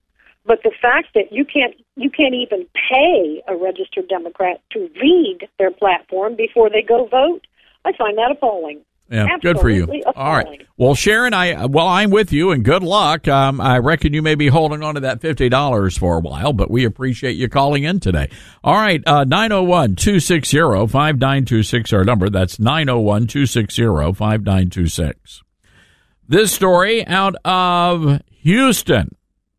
But the fact that you can't you can't even pay a registered Democrat to read their platform before they go vote, I find that appalling. Yeah, Absolutely good for you. Appalling. All right. Well, Sharon, I well, I'm with you, and good luck. Um, I reckon you may be holding on to that fifty dollars for a while, but we appreciate you calling in today. All right, uh, nine oh one, two six zero, five nine two six, our number. That's nine oh one, two six zero, five nine two six. This story out of Houston.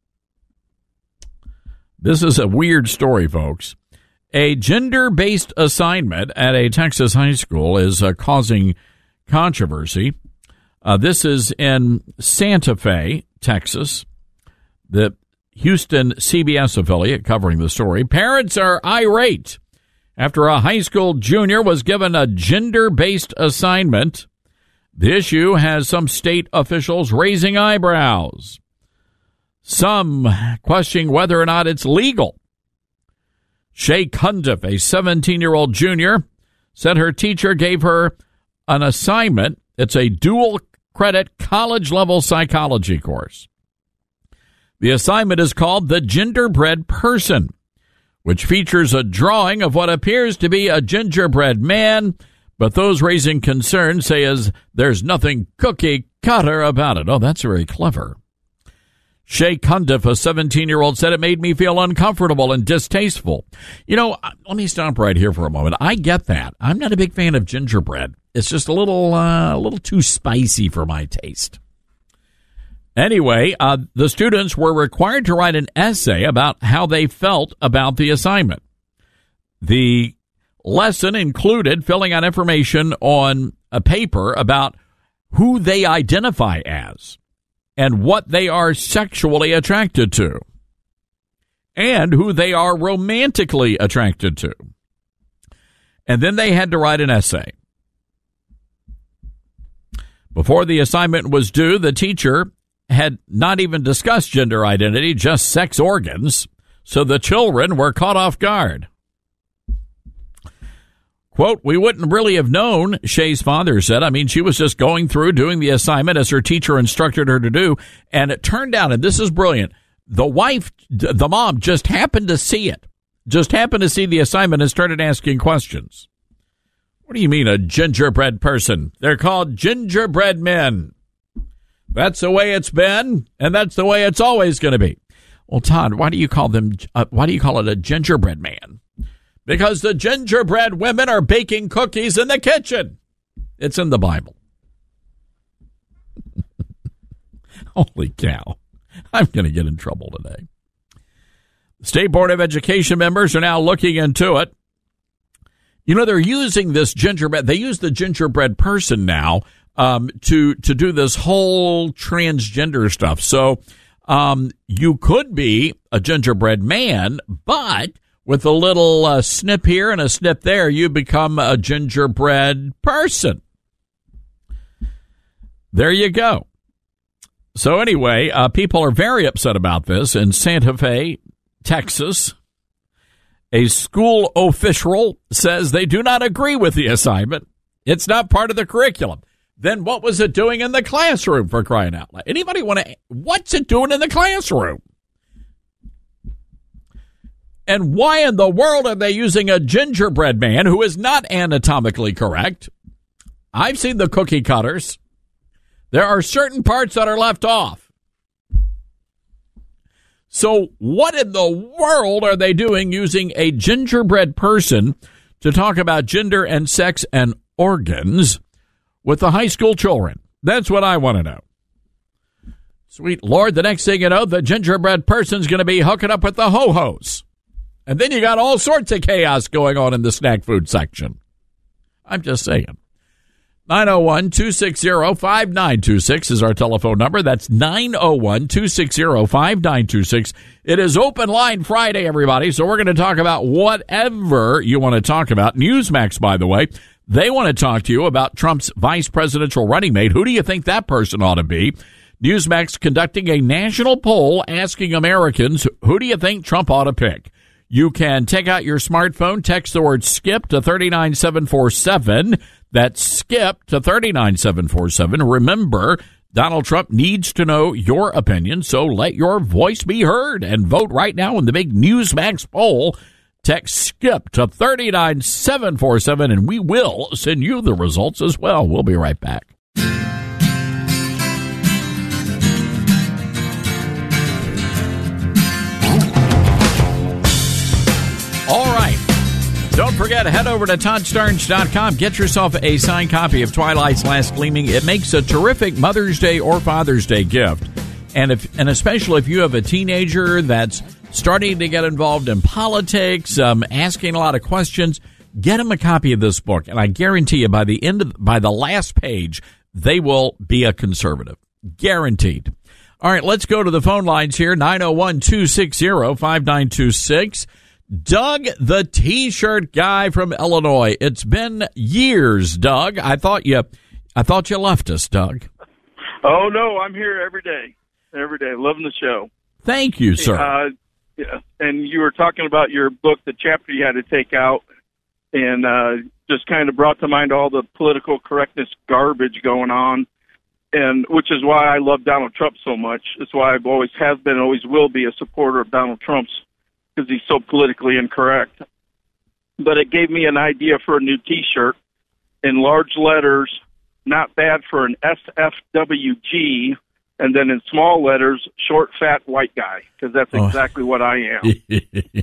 This is a weird story, folks. A gender-based assignment at a Texas high school is uh, causing controversy. Uh, this is in Santa Fe, Texas. The Houston C B S affiliate covering the story. Parents are irate after a high school junior was given a gender-based assignment. The issue has some state officials raising eyebrows. Some questioning whether or not it's legal. Shay Cundiff, a seventeen-year-old junior, said her teacher gave her an assignment. It's a dual-credit college-level psychology course. The assignment is called The Gingerbread Person, which features a drawing of what appears to be a gingerbread man, but those raising concern say is there's nothing cookie-cutter about it. Oh, that's very clever. Shay Cundiff, a seventeen-year-old, said it made me feel uncomfortable and distasteful. You know, let me stop right here for a moment. I get that. I'm not a big fan of gingerbread. It's just a little, uh, a little too spicy for my taste. Anyway, uh, the students were required to write an essay about how they felt about the assignment. The lesson included filling out information on a paper about who they identify as and what they are sexually attracted to, and who they are romantically attracted to. And then they had to write an essay. Before the assignment was due, the teacher had not even discussed gender identity, just sex organs, so the children were caught off guard. Quote, we wouldn't really have known, Shay's father said. I mean, she was just going through doing the assignment as her teacher instructed her to do. And it turned out, and this is brilliant, the wife, the mom, just happened to see it, just happened to see the assignment and started asking questions. What do you mean a gingerbread person? They're called gingerbread men. That's the way it's been, and that's the way it's always going to be. Well, Todd, why do you call them, uh, why do you call it a gingerbread man? Because the gingerbread women are baking cookies in the kitchen. It's in the Bible. Holy cow. I'm going to get in trouble today. State Board of Education members are now looking into it. You know, they're using this gingerbread. They use the gingerbread person now um, to, to do this whole transgender stuff. So um, you could be a gingerbread man, but with a little uh, snip here and a snip there, you become a gingerbread person. There you go. So anyway, uh, people are very upset about this in Santa Fe, Texas. A school official says they do not agree with the assignment. It's not part of the curriculum. Then what was it doing in the classroom, for crying out loud? Anybody want to, what's it doing in the classroom? And why in the world are they using a gingerbread man who is not anatomically correct? I've seen the cookie cutters. There are certain parts that are left off. So what in the world are they doing using a gingerbread person to talk about gender and sex and organs with the high school children? That's what I want to know. Sweet Lord, the next thing you know, the gingerbread person's going to be hooking up with the ho-hos. And then you got all sorts of chaos going on in the snack food section. I'm just saying. nine oh one, two six zero, five nine two six is our telephone number. That's nine oh one, two six zero, five nine two six. It is Open Line Friday, everybody, so we're going to talk about whatever you want to talk about. Newsmax, by the way, they want to talk to you about Trump's vice presidential running mate. Who do you think that person ought to be? Newsmax conducting a national poll asking Americans, who do you think Trump ought to pick? You can take out your smartphone, text the word SKIP to three nine seven four seven. That's SKIP to three nine seven four seven. Remember, Donald Trump needs to know your opinion, so let your voice be heard and vote right now in the big Newsmax poll. Text SKIP to three nine seven four seven, and we will send you the results as well. We'll be right back. All right. Don't forget, head over to Todd Starnes dot com. Get yourself a signed copy of Twilight's Last Gleaming. It makes a terrific Mother's Day or Father's Day gift. And if, and especially if you have a teenager that's starting to get involved in politics, um, asking a lot of questions, get them a copy of this book. And I guarantee you by the end of, by the last page, they will be a conservative. Guaranteed. All right, let's go to the phone lines here. nine oh one, two six zero, five nine two six. Doug, the T-shirt guy from Illinois. It's been years, Doug. I thought you, I thought you left us, Doug. Oh no, I'm here every day, every day, loving the show. Thank you, sir. Uh, yeah, and you were talking about your book, the chapter you had to take out, and uh, just kind of brought to mind all the political correctness garbage going on, and which is why I love Donald Trump so much. It's why I've always have been, always will be a supporter of Donald Trump's. Because he's so politically incorrect. But it gave me an idea for a new T-shirt in large letters, not bad for an S F W G, and then in small letters, short, fat, white guy, because that's oh. exactly what I am.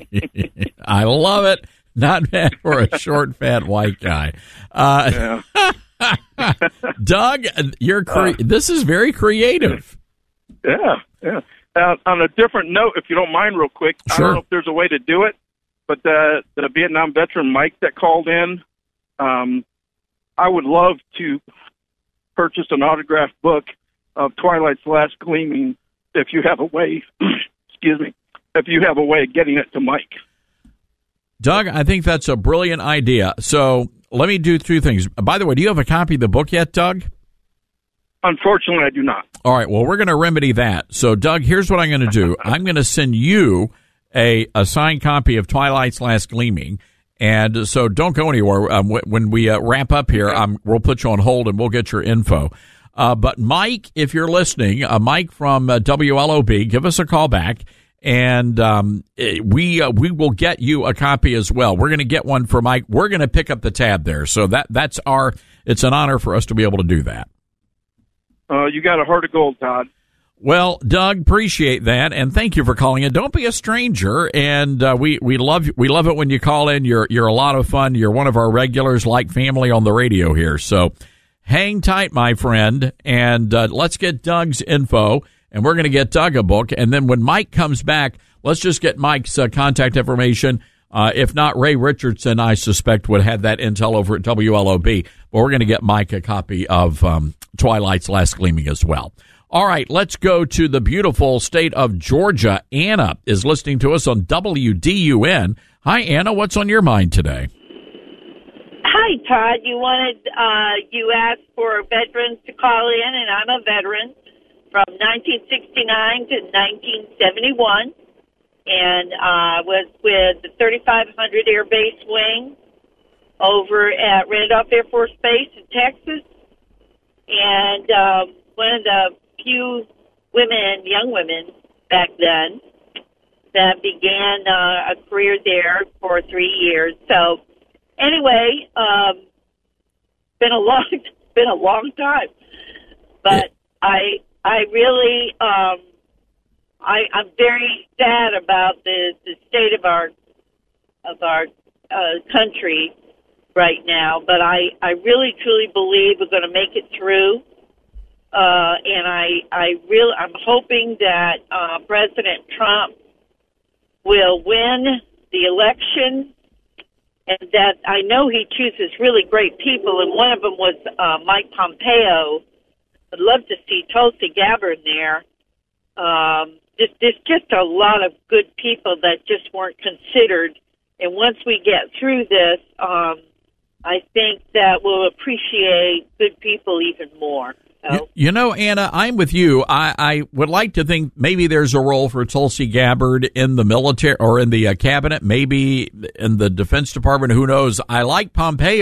I love it. Not bad for a short, fat, white guy. Uh, yeah. Doug, you're cre- uh, this is very creative. Yeah, yeah. Uh, on a different note, if you don't mind real quick, sure. I don't know if there's a way to do it, but the, the Vietnam veteran Mike that called in, um, I would love to purchase an autographed book of Twilight's Last Gleaming if you have a way, excuse me, if you have a way of getting it to Mike. Doug, I think that's a brilliant idea. So let me do two things. By the way, do you have a copy of the book yet, Doug? Unfortunately, I do not. All right, well, we're going to remedy that. So, Doug, here's what I'm going to do. I'm going to send you a, a signed copy of Twilight's Last Gleaming. And so don't go anywhere. Um, when we uh, wrap up here, um, we'll put you on hold and we'll get your info. Uh, but, Mike, if you're listening, uh, Mike from uh, W L O B, give us a call back. And um, we uh, we will get you a copy as well. We're going to get one for Mike. We're going to pick up the tab there. So that that's our. It's an honor for us to be able to do that. Uh, you got a heart of gold, Todd. Well, Doug, appreciate that, and thank you for calling in. Don't be a stranger, and uh, we we love we love it when you call in. You're you're a lot of fun. You're one of our regulars, like family on the radio here. So, hang tight, my friend, and uh, let's get Doug's info, and we're going to get Doug a book, and then when Mike comes back, let's just get Mike's uh, contact information. Uh, if not, Ray Richardson, I suspect, would have that intel over at W L O B. But we're going to get Mike a copy of um, Twilight's Last Gleaming as well. All right, let's go to the beautiful state of Georgia. Anna is listening to us on W D U N. Hi, Anna. What's on your mind today? Hi, Todd. You wanted, uh, you asked for veterans to call in, and I'm a veteran from nineteen sixty-nine to nineteen seventy-one. And I uh, was with the thirty-five hundred Air Base Wing over at Randolph Air Force Base in Texas. And um, one of the few women, young women back then, that began uh, a career there for three years. So anyway, um, been a long, been a long time. But I, I really... Um, I, I'm very sad about the, the state of our of our uh, country right now, but I, I really truly believe we're going to make it through, uh, and I I really I'm hoping that uh, President Trump will win the election, and that I know he chooses really great people, and one of them was uh, Mike Pompeo. I'd love to see Tulsi Gabbard there. Um, Just, there's just a lot of good people that just weren't considered. And once we get through this, um, I think that we'll appreciate good people even more. So. You know, Anna, I'm with you. I, I would like to think maybe there's a role for Tulsi Gabbard in the military or in the uh, cabinet, maybe in the Defense Department. Who knows? I like Pompeo,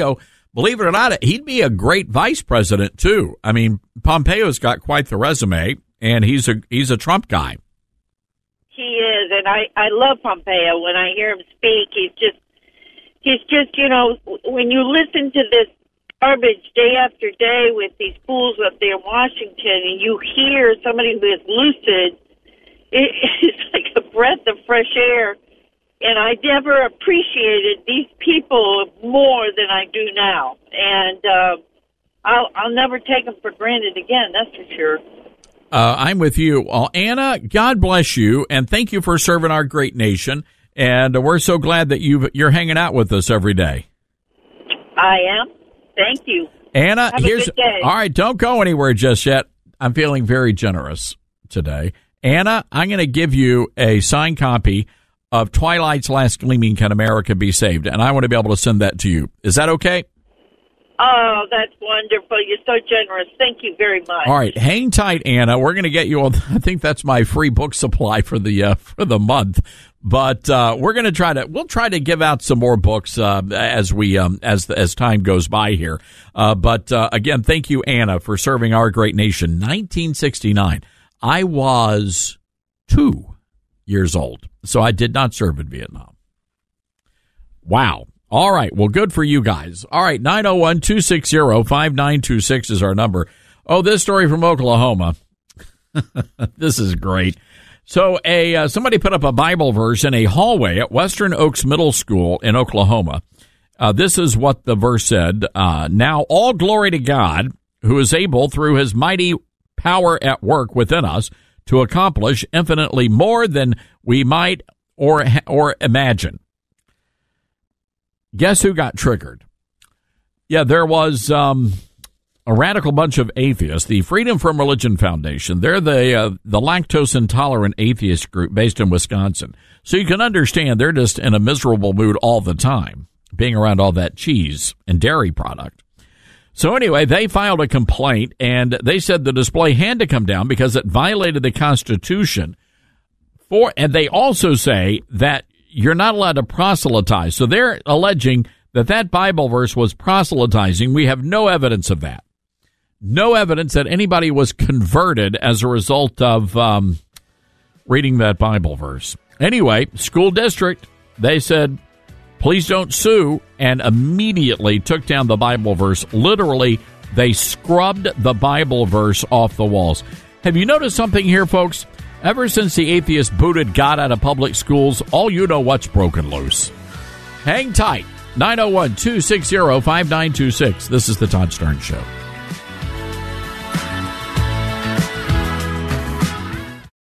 believe it or not, he'd be a great vice president, too. I mean, Pompeo's got quite the resume, and he's a he's a Trump guy. He is, and I, I love Pompeo. When I hear him speak, he's just, he's just, you know, when you listen to this garbage day after day with these fools up there in Washington, and you hear somebody who is lucid, it, it's like a breath of fresh air. And I never appreciated these people more than I do now. And uh, I'll, I'll never take them for granted again, that's for sure. Uh, I'm with you. Well, Anna, God bless you, and thank you for serving our great nation. And we're so glad that you've, you're hanging out with us every day. I am. Thank you. Anna, Have here's a good day. All right, don't go anywhere just yet. I'm feeling very generous today. Anna, I'm going to give you a signed copy of Twilight's Last Gleaming Can America Be Saved, and I want to be able to send that to you. Is that okay? Oh, that's wonderful. You're so generous. Thank you very much. All right, hang tight, Anna. We're going to get you. I think that's my free book supply for the uh, for the month. But uh, we're going to try to. We'll try to give out some more books uh, as we um, as as time goes by here. Uh, but uh, again, thank you, Anna, for serving our great nation. nineteen sixty-nine. I was two years old, so I did not serve in Vietnam. Wow. All right. Well, good for you guys. All right. nine oh one, two six zero, five nine two six is our number. Oh, this story from Oklahoma. This is great. So a uh, somebody put up a Bible verse in a hallway at Western Oaks Middle School in Oklahoma. Uh, this is what the verse said. Uh, now all glory to God, who is able through his mighty power at work within us to accomplish infinitely more than we might or or imagine. Guess who got triggered? Yeah, there was um, a radical bunch of atheists, the Freedom from Religion Foundation. They're the uh, the lactose intolerant atheist group based in Wisconsin. So you can understand they're just in a miserable mood all the time, being around all that cheese and dairy product. So anyway, they filed a complaint, and they said the display had to come down because it violated the Constitution. For and they also say that you're not allowed to proselytize. So they're alleging that that Bible verse was proselytizing. We have no evidence of that. No evidence that anybody was converted as a result of um, reading that Bible verse. Anyway, school district, they said, please don't sue, and immediately took down the Bible verse. Literally, they scrubbed the Bible verse off the walls. Have you noticed something here, folks? Ever since the atheists booted God out of public schools, all you know what's broken loose. Hang tight. nine oh one, two six zero, five nine two six. This is the Todd Stern Show.